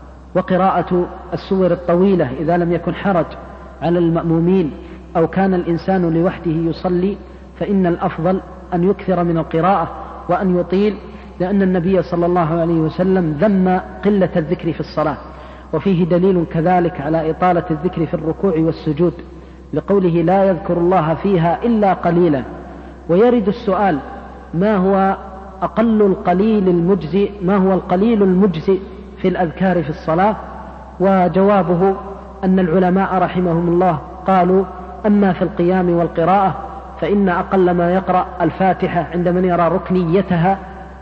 وقراءة السور الطويلة إذا لم يكن حرج على المأمومين أو كان الإنسان لوحده يصلي فإن الأفضل أن يكثر من القراءة وأن يطيل، لأن النبي صلى الله عليه وسلم ذم قلة الذكر في الصلاة. وفيه دليل كذلك على إطالة الذكر في الركوع والسجود لقوله لا يذكر الله فيها إلا قليلا. ويرد السؤال ما هو أقل القليل المجزئ، ما هو القليل المجزئ في الأذكار في الصلاة؟ وجوابه أن العلماء رحمهم الله قالوا أما في القيام والقراءة فإن أقل ما يقرأ الفاتحة عند من يرى ركنيتها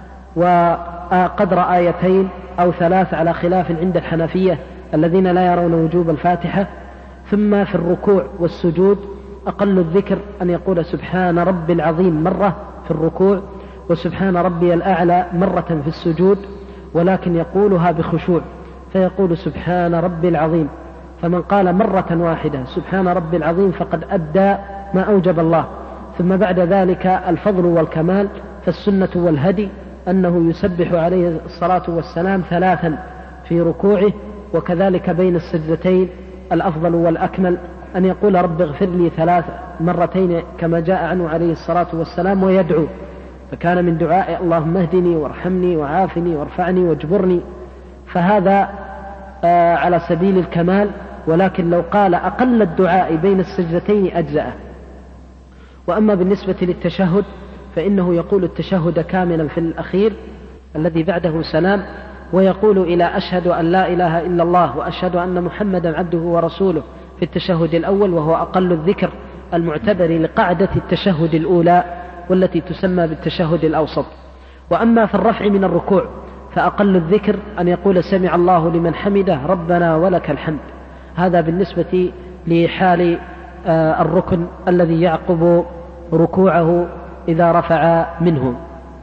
وقدر آيتين أو ثلاث على خلاف عند الحنفية الذين لا يرون وجوب الفاتحة. ثم في الركوع والسجود أقل الذكر أن يقول سبحان ربي العظيم مرة في الركوع وسبحان ربي الأعلى مرة في السجود، ولكن يقولها بخشوع فيقول سبحان ربي العظيم. فمن قال مرة واحدة سبحان ربي العظيم فقد أدى ما أوجب الله. ثم بعد ذلك الفضل والكمال، فالسنة والهدي أنه يسبح عليه الصلاة والسلام ثلاثا في ركوعه، وكذلك بين السجدتين الأفضل والأكمل أن يقول رب اغفر لي ثلاث مرتين كما جاء عنه عليه الصلاة والسلام ويدعو، فكان من دعاء اللهم اهدني وارحمني وعافني وارفعني واجبرني، فهذا آه على سبيل الكمال. ولكن لو قال أقل الدعاء بين السجدتين أجزأه. وأما بالنسبة للتشهد فإنه يقول التشهد كاملا في الأخير الذي بعده سلام، ويقول إلى أشهد أن لا إله إلا الله وأشهد أن محمدا عبده ورسوله في التشهد الأول، وهو أقل الذكر المعتبر لقاعدة التشهد الأولى والتي تسمى بالتشهد الأوسط. وأما في الرفع من الركوع فأقل الذكر أن يقول سمع الله لمن حمده ربنا ولك الحمد. هذا بالنسبة لحال آه الركن الذي يعقب ركوعه إذا رفع منه.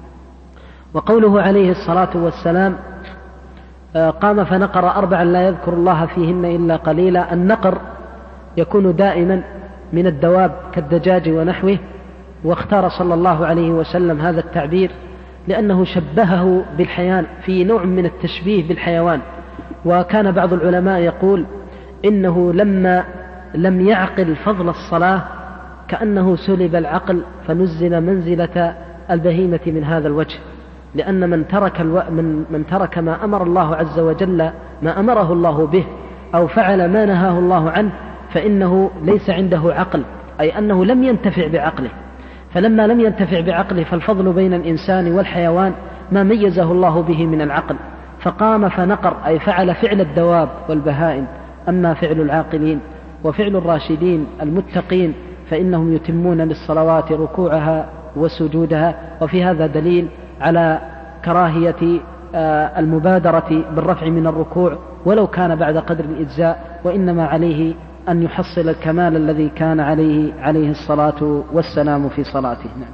وقوله عليه الصلاة والسلام آه قام فنقر أربعا لا يذكر الله فيهن إلا قليلا. النقر يكون دائما من الدواب كالدجاج ونحوه، واختار صلى الله عليه وسلم هذا التعبير لأنه شبهه بالحيوان في نوع من التشبيه بالحيوان. وكان بعض العلماء يقول إنه لما لم يعقل فضل الصلاة كأنه سلب العقل فنزل منزلة البهيمة من هذا الوجه، لأن من ترك, الو... من... من ترك ما أمر الله عز وجل ما أمره الله به أو فعل ما نهاه الله عنه فإنه ليس عنده عقل، أي أنه لم ينتفع بعقله. فلما لم ينتفع بعقله فالفضل بين الإنسان والحيوان ما ميزه الله به من العقل، فقام فنقر أي فعل فعل الدواب والبهائم. أما فعل العاقلين وفعل الراشدين المتقين فإنهم يتمون للصلوات ركوعها وسجودها. وفي هذا دليل على كراهية المبادرة بالرفع من الركوع ولو كان بعد قدر الإجزاء، وإنما عليه أن يحصل الكمال الذي كان عليه عليه الصلاة والسلام في صلاته. نعم.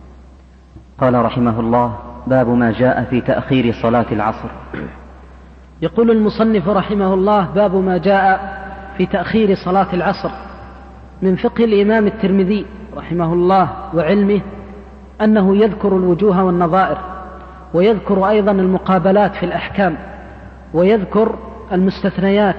قال رحمه الله: باب ما جاء في تأخير صلاة العصر. يقول المصنف رحمه الله: باب ما جاء في تأخير صلاة العصر. من فقه الإمام الترمذي رحمه الله وعلمه أنه يذكر الوجوه والنظائر، ويذكر أيضا المقابلات في الأحكام، ويذكر المستثنيات،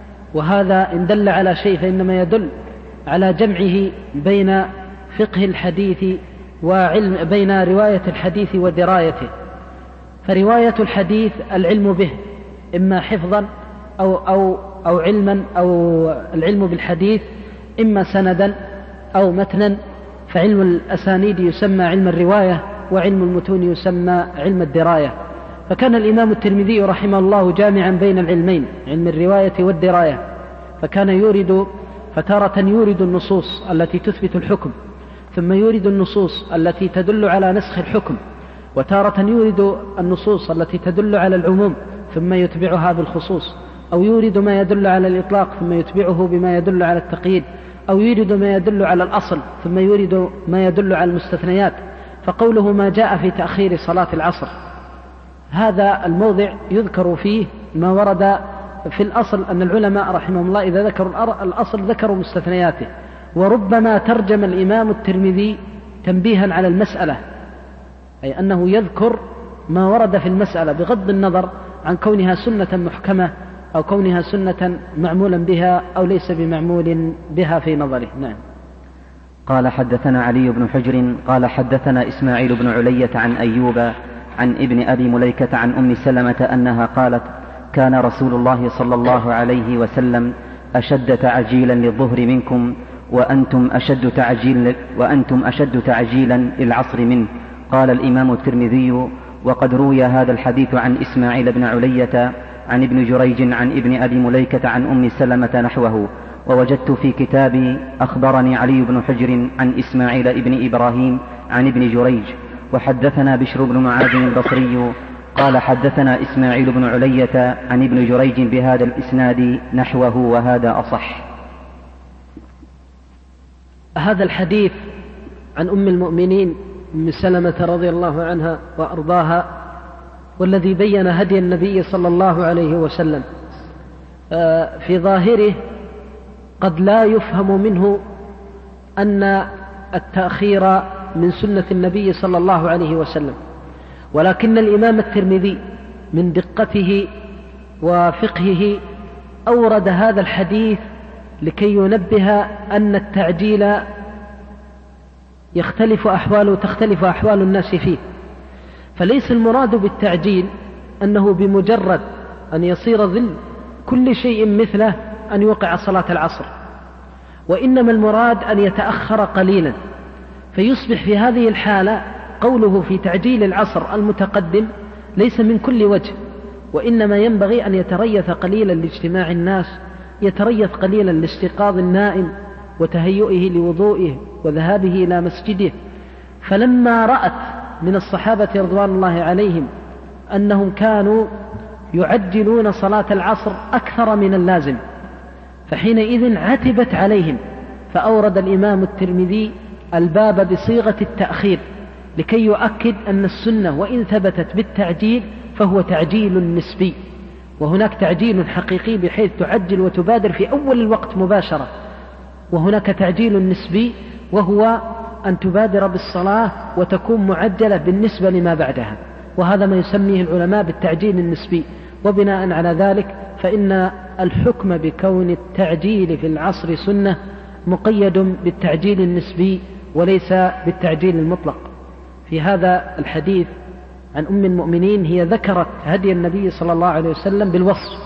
وهذا إن دل على شيء فإنما يدل على جمعه بين فقه الحديث وعلم، بين رواية الحديث ودرايته. فرواية الحديث العلم به إما حفظا أو, أو, أو علما، أو العلم بالحديث إما سندا أو متنا، فعلم الأسانيد يسمى علم الرواية، وعلم المتون يسمى علم الدراية. فكان الإمام الترمذي رحمه الله جامعا بين العلمين، علم الرواية والدراية، فكان يورد فتارة يورد النصوص التي تثبت الحكم، ثم يورد النصوص التي تدل على نسخ الحكم، وتارة يورد النصوص التي تدل على العموم ثم يتبعها بالخصوص، أو يورد ما يدل على الإطلاق ثم يتبعه بما يدل على التقييد، أو يورد ما يدل على الأصل ثم يورد ما يدل على المستثنيات. فقوله ما جاء في تأخير صلاة العصر، هذا الموضع يذكر فيه ما ورد في الأصل، أن العلماء رحمهم الله إذا ذكروا الأصل ذكروا مستثنياته. وربما ترجم الإمام الترمذي تنبيها على المسألة، أي أنه يذكر ما ورد في المسألة بغض النظر عن كونها سنة محكمة أو كونها سنة معمولا بها أو ليس بمعمول بها في نظره. نعم. قال حدثنا علي بن حجر قال حدثنا إسماعيل بن علية عن أيوب عن ابن أبي مليكة عن أم سلمة أنها قالت كان رسول الله صلى الله عليه وسلم أشد تعجيلا للظهر منكم وأنتم أشد تعجيل وأنتم أشد تعجيلا للعصر منه. قال الإمام الترمذي وقد روي هذا الحديث عن إسماعيل بن علية عن ابن جريج عن ابن أبي مليكة عن أم سلمة نحوه. ووجدت في كتابي أخبرني علي بن حجر عن إسماعيل بن إبراهيم عن ابن جريج. وحدثنا بشر بن معاذ البصري قال حدثنا إسماعيل بن علية عن ابن جريج بهذا الإسناد نحوه وهذا أصح. هذا الحديث عن أم المؤمنين أم سلمة رضي الله عنها وأرضاها، والذي بين هدي النبي صلى الله عليه وسلم، في ظاهره قد لا يفهم منه أن التأخير من سنة النبي صلى الله عليه وسلم، ولكن الإمام الترمذي من دقته وفقهه أورد هذا الحديث لكي ينبه أن التعجيل يختلف أحواله تختلف أحوال الناس فيه. فليس المراد بالتعجيل أنه بمجرد أن يصير ظل كل شيء مثله أن يوقع صلاة العصر، وإنما المراد أن يتأخر قليلا، فيصبح في هذه الحالة قوله في تعجيل العصر المتقدم ليس من كل وجه، وإنما ينبغي أن يتريث قليلا لاجتماع الناس، يتريث قليلا لاستيقاظ النائم وتهيئه لوضوئه وذهابه إلى مسجده. فلما رأت من الصحابة رضوان الله عليهم أنهم كانوا يعجلون صلاة العصر أكثر من اللازم، فحينئذ عتبت عليهم، فأورد الإمام الترمذي الباب بصيغة التأخير لكي يؤكد أن السنة وإن ثبتت بالتعجيل فهو تعجيل نسبي، وهناك تعجيل حقيقي بحيث تعجل وتبادر في أول الوقت مباشرة، وهناك تعجيل نسبي وهو أن تبادر بالصلاة وتكون معجلة بالنسبة لما بعدها، وهذا ما يسميه العلماء بالتعجيل النسبي. وبناء على ذلك فإن الحكم بكون التعجيل في العصر سنة مقيد بالتعجيل النسبي وليس بالتعجيل المطلق. في هذا الحديث عن أم المؤمنين هي ذكرت هدي النبي صلى الله عليه وسلم بالوصف،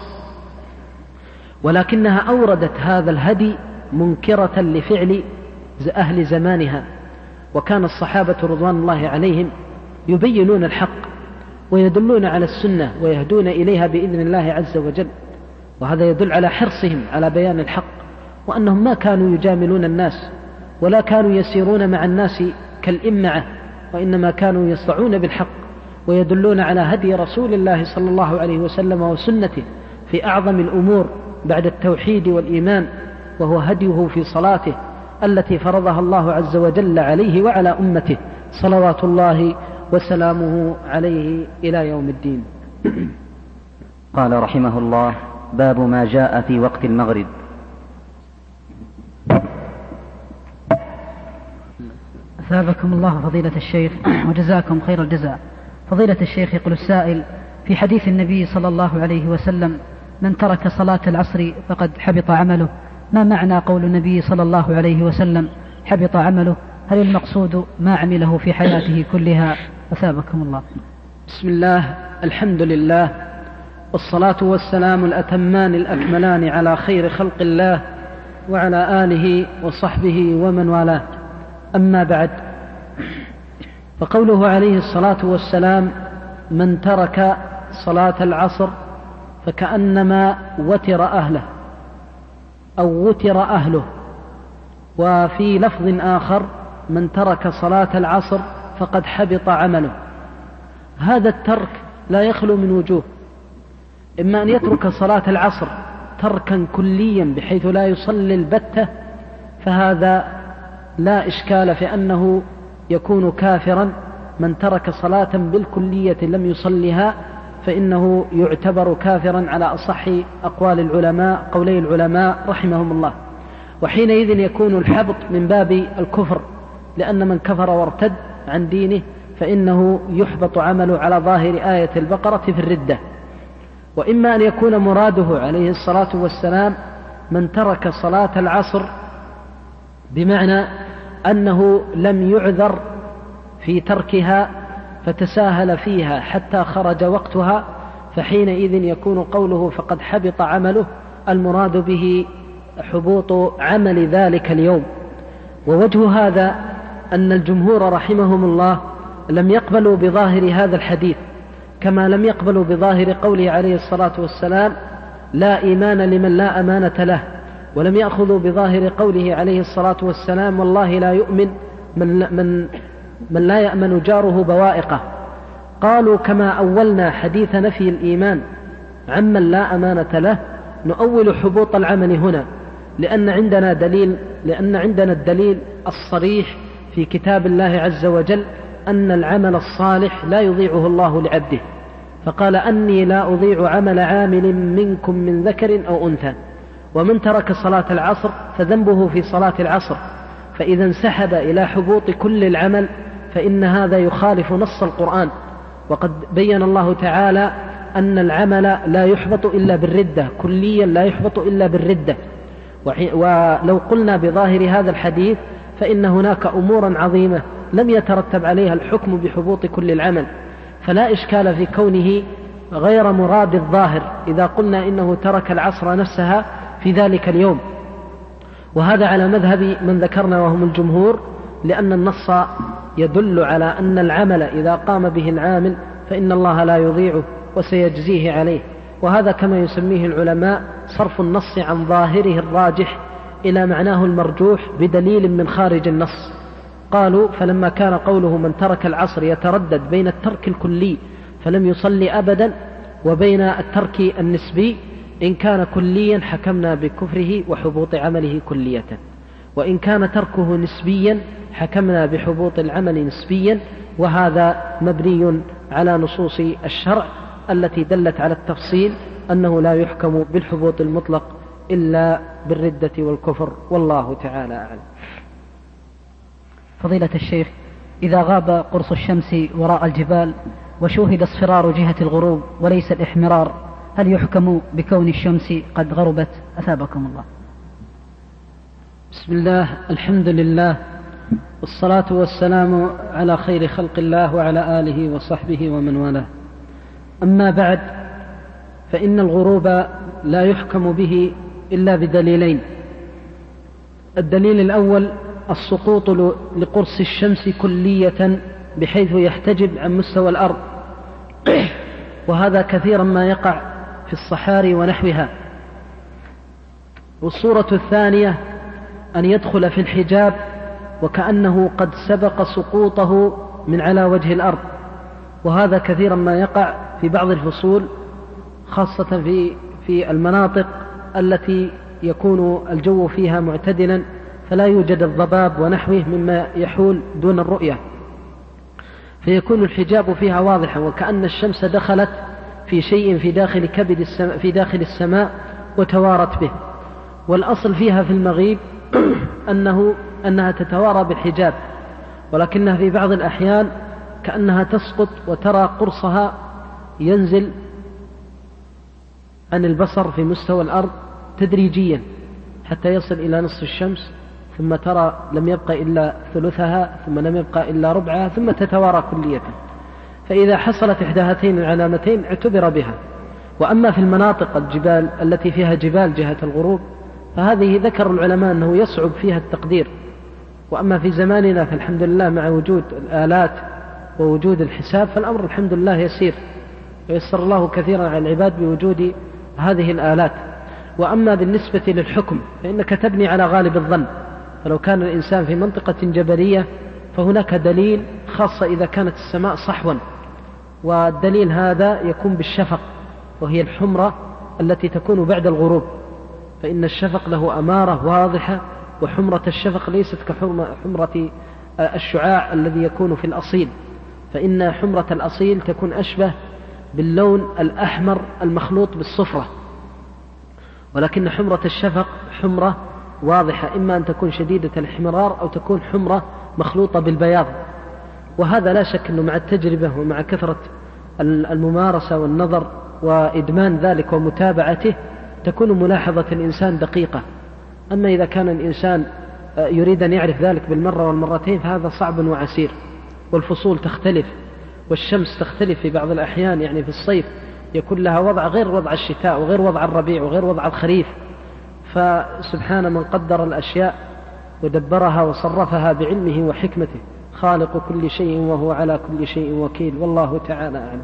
ولكنها أوردت هذا الهدي منكرة لفعل أهل زمانها، وكان الصحابة رضوان الله عليهم يبينون الحق ويدلون على السنة ويهدون إليها بإذن الله عز وجل، وهذا يدل على حرصهم على بيان الحق، وأنهم ما كانوا يجاملون الناس ولا كانوا يسيرون مع الناس كالإمعة، وإنما كانوا يصدعون بالحق ويدلون على هدي رسول الله صلى الله عليه وسلم وسنته في أعظم الأمور بعد التوحيد والإيمان، وهو هديه في صلاته التي فرضها الله عز وجل عليه وعلى أمته صلوات الله وسلامه عليه إلى يوم الدين. قال رحمه الله: باب ما جاء في وقت المغرب. أثابكم الله فضيلة الشيخ وجزاكم خير الجزاء. فضيلة الشيخ، يقول السائل: في حديث النبي صلى الله عليه وسلم: من ترك صلاة العصر فقد حبط عمله، ما معنى قول النبي صلى الله عليه وسلم حبط عمله؟ هل المقصود ما عمله في حياته كلها؟ أثابكم الله. بسم الله، الحمد لله، والصلاة والسلام الأتمان الأكملان على خير خلق الله وعلى آله وصحبه ومن والاه، أما بعد، فقوله عليه الصلاة والسلام: من ترك صلاة العصر فكأنما وتر أهله أو وتر أهله، وفي لفظ آخر: من ترك صلاة العصر فقد حبط عمله. هذا الترك لا يخلو من وجوه: إما أن يترك صلاة العصر تركا كليا بحيث لا يصلي البتة، فهذا لا إشكال في أنه يكون كافرا. من ترك صلاة بالكلية لم يصلها فإنه يعتبر كافرا على أصح أقوال العلماء، قولي العلماء رحمهم الله، وحينئذ يكون الحبط من باب الكفر، لأن من كفر وارتد عن دينه فإنه يحبط عمله على ظاهر آية البقرة في الردة. وإما أن يكون مراده عليه الصلاة والسلام من ترك صلاة العصر بمعنى أنه لم يعذر في تركها فتساهل فيها حتى خرج وقتها، فحينئذ يكون قوله فقد حبط عمله المراد به حبوط عمل ذلك اليوم. ووجه هذا أن الجمهور رحمهم الله لم يقبلوا بظاهر هذا الحديث، كما لم يقبلوا بظاهر قوله عليه الصلاة والسلام: لا إيمان لمن لا أمانة له، ولم يأخذوا بظاهر قوله عليه الصلاة والسلام: والله لا يؤمن من, من, من لا يأمن جاره بوائقه. قالوا: كما أولنا حديث نفي الإيمان عمن لا أمانة له، نؤول حبوط العمل هنا، لأن عندنا دليل لأن عندنا الدليل الصريح في كتاب الله عز وجل أن العمل الصالح لا يضيعه الله لعبده، فقال: أني لا أضيع عمل عامل منكم من ذكر أو أنثى. ومن ترك صلاة العصر فذنبه في صلاة العصر، فإذا انسحب إلى حبوط كل العمل فإن هذا يخالف نص القرآن، وقد بين الله تعالى أن العمل لا يحبط إلا بالردة، كليا لا يحبط إلا بالردة. ولو قلنا بظاهر هذا الحديث فإن هناك أمورا عظيمة لم يترتب عليها الحكم بحبوط كل العمل، فلا إشكال في كونه غير مراد الظاهر إذا قلنا إنه ترك العصر نفسها في ذلك اليوم. وهذا على مذهب من ذكرنا وهم الجمهور، لأن النص يدل على أن العمل إذا قام به العامل فإن الله لا يضيعه وسيجزيه عليه. وهذا كما يسميه العلماء صرف النص عن ظاهره الراجح إلى معناه المرجوح بدليل من خارج النص. قالوا: فلما كان قوله من ترك العصر يتردد بين الترك الكلي فلم يصلي أبدا وبين الترك النسبي، إن كان كليا حكمنا بكفره وحبوط عمله كلية، وإن كان تركه نسبيا حكمنا بحبوط العمل نسبيا. وهذا مبني على نصوص الشرع التي دلت على التفصيل أنه لا يحكم بالحبوط المطلق إلا بالردة والكفر، والله تعالى أعلم. فضيلة الشيخ، إذا غاب قرص الشمس وراء الجبال وشوهد اصفرار جهة الغروب وليس الإحمرار، هل يحكم بكون الشمس قد غربت؟ أثابكم الله. بسم الله، الحمد لله، والصلاة والسلام على خير خلق الله وعلى آله وصحبه ومن والاه. أما بعد، فإن الغروب لا يحكم به إلا بدليلين. الدليل الأول السقوط لقرص الشمس كلية بحيث يحتجب عن مستوى الأرض، وهذا كثيرا ما يقع في الصحاري ونحوها. والصورة الثانية أن يدخل في الحجاب وكأنه قد سبق سقوطه من على وجه الأرض، وهذا كثيرا ما يقع في بعض الفصول، خاصة في في المناطق التي يكون الجو فيها معتدلا فلا يوجد الضباب ونحوه مما يحول دون الرؤية، فيكون الحجاب فيها واضحا وكأن الشمس دخلت في شيء في داخل كبد السماء في داخل السماء وتوارت به. والأصل فيها في المغيب أنه أنها تتوارى بالحجاب، ولكنها في بعض الأحيان كأنها تسقط وترى قرصها ينزل عن البصر في مستوى الأرض تدريجيا حتى يصل إلى نصف الشمس، ثم ترى لم يبقى إلا ثلثها، ثم لم يبقى إلا ربعها، ثم تتوارى كلية. فإذا حصلت إحدى هاتين العلامتين اعتبر بها. وأما في المناطق الجبال التي فيها جبال جهة الغروب فهذه ذكر العلماء أنه يصعب فيها التقدير. وأما في زماننا فالحمد لله مع وجود الآلات ووجود الحساب فالأمر الحمد لله يسير، ويسر الله كثيرا على العباد بوجود هذه الآلات. وأما بالنسبة للحكم فإنك تبني على غالب الظن، فلو كان الإنسان في منطقة جبلية فهناك دليل، خاصة إذا كانت السماء صحوا، والدليل هذا يكون بالشفق، وهي الحمرة التي تكون بعد الغروب، فإن الشفق له أمارة واضحة، وحمرة الشفق ليست كحمرة الشعاع الذي يكون في الأصيل، فإن حمرة الأصيل تكون أشبه باللون الأحمر المخلوط بالصفرة، ولكن حمرة الشفق حمرة واضحة، إما أن تكون شديدة الاحمرار أو تكون حمرة مخلوطة بالبياض. وهذا لا شك أنه مع التجربة ومع كثرة الممارسة والنظر وإدمان ذلك ومتابعته تكون ملاحظة الإنسان دقيقة. أما إذا كان الإنسان يريد أن يعرف ذلك بالمرة والمرتين فهذا صعب وعسير، والفصول تختلف، والشمس تختلف في بعض الأحيان، يعني في الصيف يكون لها وضع غير وضع الشتاء وغير وضع الربيع وغير وضع الخريف. فسبحان من قدر الأشياء ودبرها وصرفها بعلمه وحكمته، خالق كل شيء وهو على كل شيء وكيل، والله تعالى أعلم.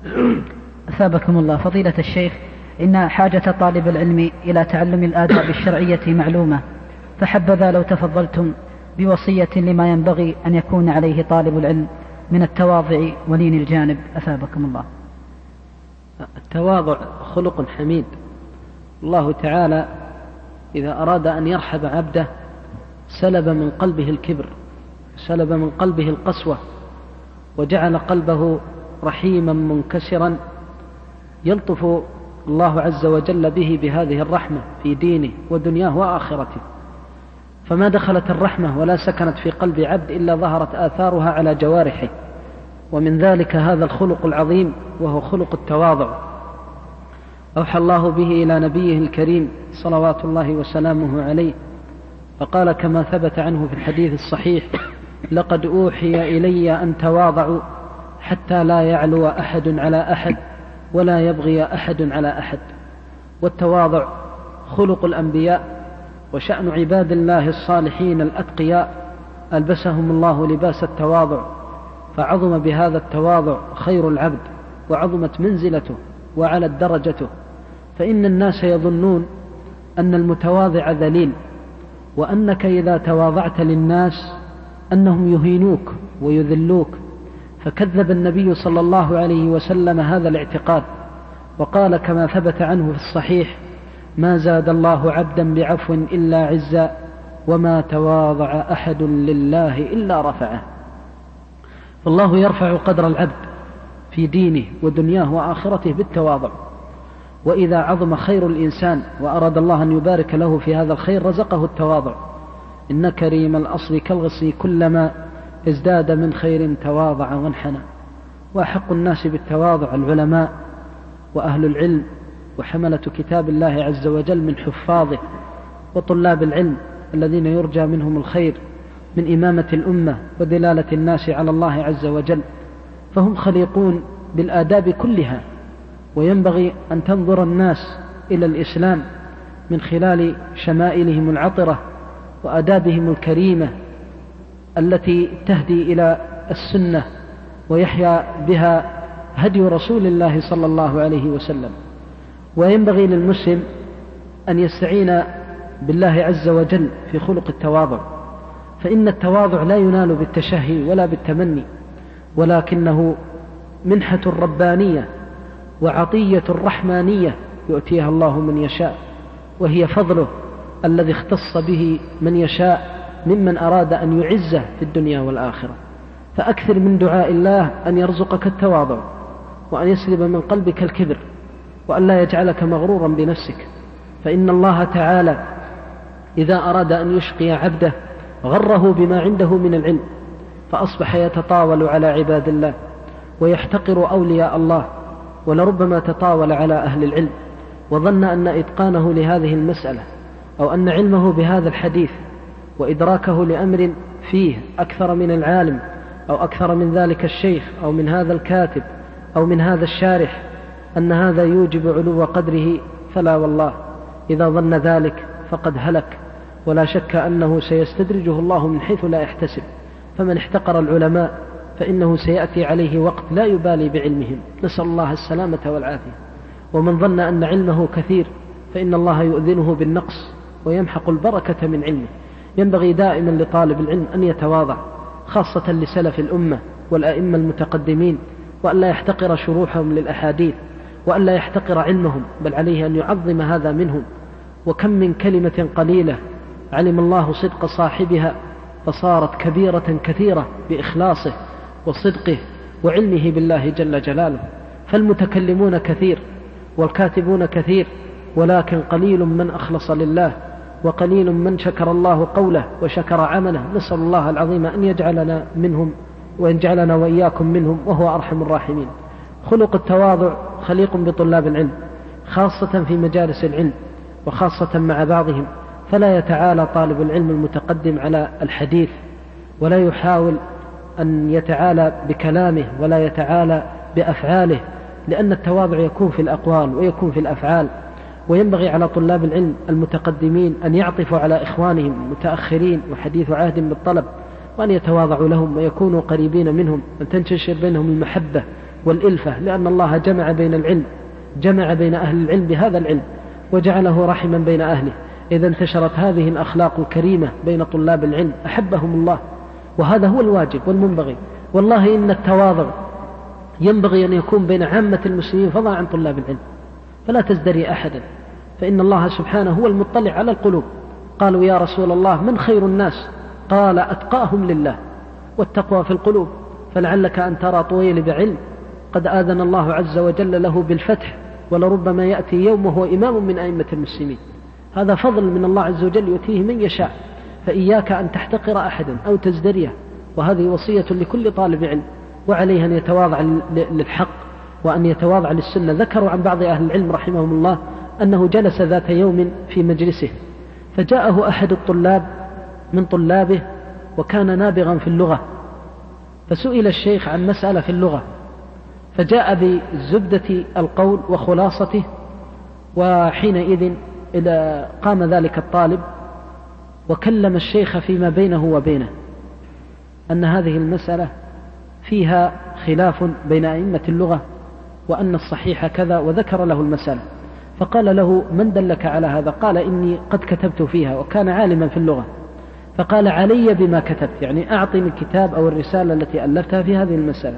أثابكم الله. فضيلة الشيخ، إن حاجة طالب العلم إلى تعلم الآداب الشرعية معلومة، فحبذا لو تفضلتم بوصية لما ينبغي أن يكون عليه طالب العلم من التواضع ولين الجانب. أثابكم الله. التواضع خلق حميد. الله تعالى إذا أراد أن يرحب عبده سلب من قلبه الكبر، سلب من قلبه القسوة، وجعل قلبه رحيما منكسرا يلطف الله عز وجل به بهذه الرحمة في دينه ودنياه وآخرته. فما دخلت الرحمة ولا سكنت في قلب عبد إلا ظهرت آثارها على جوارحه، ومن ذلك هذا الخلق العظيم وهو خلق التواضع. أوحى الله به إلى نبيه الكريم صلوات الله وسلامه عليه، فقال كما ثبت عنه في الحديث الصحيح: لقد أوحي إلي أن تواضعوا حتى لا يعلو أحد على أحد ولا يبغي أحد على أحد. والتواضع خلق الأنبياء وشأن عباد الله الصالحين الأتقياء، ألبسهم الله لباس التواضع، فعظم بهذا التواضع خير العبد وعظمت منزلته وعلت درجته. فإن الناس يظنون أن المتواضع ذليل، وأنك إذا تواضعت للناس أنهم يهينوك ويذلوك، فكذب النبي صلى الله عليه وسلم هذا الاعتقاد، وقال كما ثبت عنه في الصحيح: ما زاد الله عبدا بعفو إلا عزا، وما تواضع أحد لله إلا رفعه. فالله يرفع قدر العبد في دينه ودنياه وآخرته بالتواضع. وإذا عظم خير الإنسان وأراد الله أن يبارك له في هذا الخير رزقه التواضع. إن كريم الأصل كالغصن كلما ازداد من خير تواضع وانحنى. وأحق الناس بالتواضع العلماء وأهل العلم وحملة كتاب الله عز وجل من حفاظه وطلاب العلم الذين يرجى منهم الخير من إمامة الأمة ودلالة الناس على الله عز وجل، فهم خليقون بالآداب كلها، وينبغي أن تنظر الناس إلى الإسلام من خلال شمائلهم العطرة وآدابهم الكريمة التي تهدي إلى السنة ويحيا بها هدي رسول الله صلى الله عليه وسلم. وينبغي للمسلم أن يستعين بالله عز وجل في خلق التواضع، فإن التواضع لا ينال بالتشهي ولا بالتمني، ولكنه منحة ربانية وعطية رحمانية يؤتيها الله من يشاء، وهي فضله الذي اختص به من يشاء ممن أراد أن يعزه في الدنيا والآخرة. فأكثر من دعاء الله أن يرزقك التواضع، وأن يسلب من قلبك الكبر، وأن لا يجعلك مغرورا بنفسك. فإن الله تعالى إذا أراد أن يشقي عبده غره بما عنده من العلم، فأصبح يتطاول على عباد الله ويحتقر أولياء الله، ولربما تطاول على أهل العلم وظن أن إتقانه لهذه المسألة أو أن علمه بهذا الحديث وإدراكه لأمر فيه أكثر من العالم أو أكثر من ذلك الشيخ أو من هذا الكاتب أو من هذا الشارح أن هذا يوجب علو قدره، فلا والله، إذا ظن ذلك فقد هلك، ولا شك أنه سيستدرجه الله من حيث لا يحتسب. فمن احتقر العلماء فإنه سيأتي عليه وقت لا يبالي بعلمهم، نسأل الله السلامة والعافية. ومن ظن أن علمه كثير فإن الله يؤذنه بالنقص ويمحق البركة من علمه. ينبغي دائما لطالب العلم أن يتواضع، خاصة لسلف الأمة والأئمة المتقدمين، وأن لا يحتقر شروحهم للأحاديث، وأن لا يحتقر علمهم، بل عليه أن يعظم هذا منهم. وكم من كلمة قليلة علم الله صدق صاحبها فصارت كبيرة كثيرة بإخلاصه وصدقه وعلمه بالله جل جلاله. فالمتكلمون كثير والكاتبون كثير، ولكن قليل من أخلص لله، وقليل من شكر الله قوله وشكر عمله. نسأل الله العظيم أن يجعلنا منهم وأن يجعلنا وإياكم منهم، وهو أرحم الراحمين. خلق التواضع خليق بطلاب العلم، خاصة في مجالس العلم وخاصة مع بعضهم، فلا يتعالى طالب العلم المتقدم على الحديث، ولا يحاول أن يتعالى بكلامه ولا يتعالى بأفعاله، لأن التواضع يكون في الأقوال ويكون في الأفعال. وينبغي على طلاب العلم المتقدمين أن يعطفوا على إخوانهم المتأخرين وحديث عهد بالطلب، وأن يتواضعوا لهم ويكونوا قريبين منهم، أن تنتشر بينهم المحبة والإلفة، لأن الله جمع بين العلم جمع بين أهل العلم بهذا العلم وجعله رحما بين أهله. إذا انتشرت هذه الأخلاق الكريمة بين طلاب العلم أحبهم الله، وهذا هو الواجب والمنبغي. والله إن التواضع ينبغي أن يكون بين عامة المسلمين فضلا عن طلاب العلم، فلا تزدري أحدا، فإن الله سبحانه هو المطلع على القلوب. قالوا يا رسول الله من خير الناس؟ قال أتقاهم لله، والتقوى في القلوب. فلعلك أن ترى طويل بعلم قد آذن الله عز وجل له بالفتح، ولربما يأتي يوم وهو إمام من أئمة المسلمين. هذا فضل من الله عز وجل يؤتيه من يشاء، فإياك أن تحتقر أحدا أو تزدريه، وهذه وصية لكل طالب علم، وعليه أن يتواضع للحق وأن يتواضع للسنة. ذكروا عن بعض أهل العلم رحمهم الله أنه جلس ذات يوم في مجلسه، فجاءه أحد الطلاب من طلابه وكان نابغا في اللغة، فسئل الشيخ عن مسألة في اللغة، فجاء بزبدة القول وخلاصته. وحينئذ إذا قام ذلك الطالب وكلم الشيخ فيما بينه وبينه أن هذه المسألة فيها خلاف بين أئمة اللغة، وأن الصحيح كذا، وذكر له المسألة. فقال له من دلك على هذا؟ قال إني قد كتبت فيها، وكان عالما في اللغة. فقال علي بما كتبت، يعني أعطني الكتاب أو الرسالة التي ألفتها في هذه المسألة.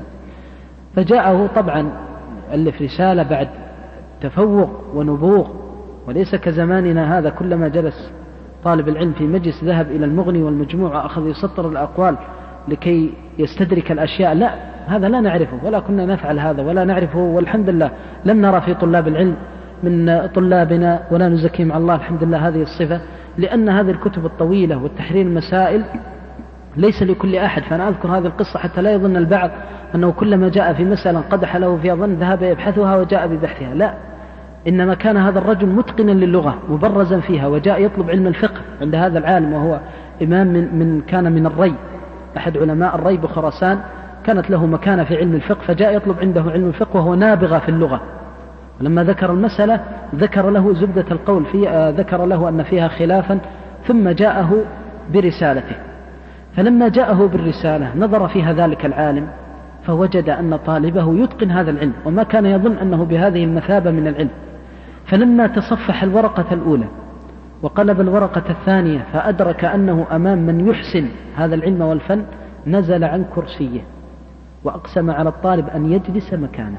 فجاءه طبعا ألف رسالة بعد تفوق ونبوغ، وليس كزماننا هذا كلما جلس طالب العلم في مجلس ذهب إلى المغني والمجموع وأخذ يسطر الأقوال لكي يستدرك الأشياء. لا، هذا لا نعرفه ولا كنا نفعل هذا ولا نعرفه، والحمد لله لم نرى في طلاب العلم من طلابنا، ولا نزكي مع الله الحمد لله هذه الصفة، لأن هذه الكتب الطويلة والتحرير المسائل ليس لكل أحد. فأنا أذكر هذه القصة حتى لا يظن البعض أنه كلما جاء في مسألة قدح له فيها ظن ذهب يبحثها وجاء ببحثها، لا، إنما كان هذا الرجل متقنا للغة مبرزا فيها، وجاء يطلب علم الفقه عند هذا العالم، وهو إمام من, من كان من الري، أحد علماء الري بخراسان، كانت له مكانة في علم الفقه، فجاء يطلب عنده علم الفقه وهو نابغة في اللغة. ولما ذكر المسألة ذكر له زبدة القول فيه، ذكر له أن فيها خلافا، ثم جاءه برسالته. فلما جاءه بالرسالة نظر فيها ذلك العالم فوجد أن طالبه يتقن هذا العلم، وما كان يظن أنه بهذه المثابة من العلم. فلما تصفح الورقة الأولى وقلب الورقة الثانية فأدرك أنه أمام من يحسن هذا العلم والفن، نزل عن كرسيه وأقسم على الطالب أن يجلس مكانه،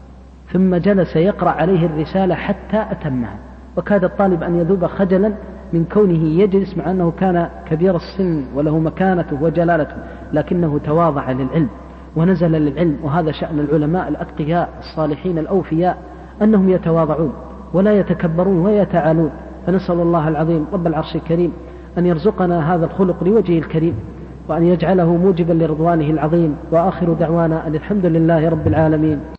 ثم جلس يقرأ عليه الرسالة حتى أتمها. وكاد الطالب أن يذوب خجلا من كونه يجلس، مع أنه كان كبير السن وله مكانته وجلالته، لكنه تواضع للعلم ونزل للعلم. وهذا شأن العلماء الأتقياء الصالحين الأوفياء، أنهم يتواضعون ولا يتكبرون ويتعالون. فنسأل الله العظيم رب العرش الكريم أن يرزقنا هذا الخلق لوجهه الكريم، وأن يجعله موجبا لرضوانه العظيم. وآخر دعوانا أن الحمد لله رب العالمين.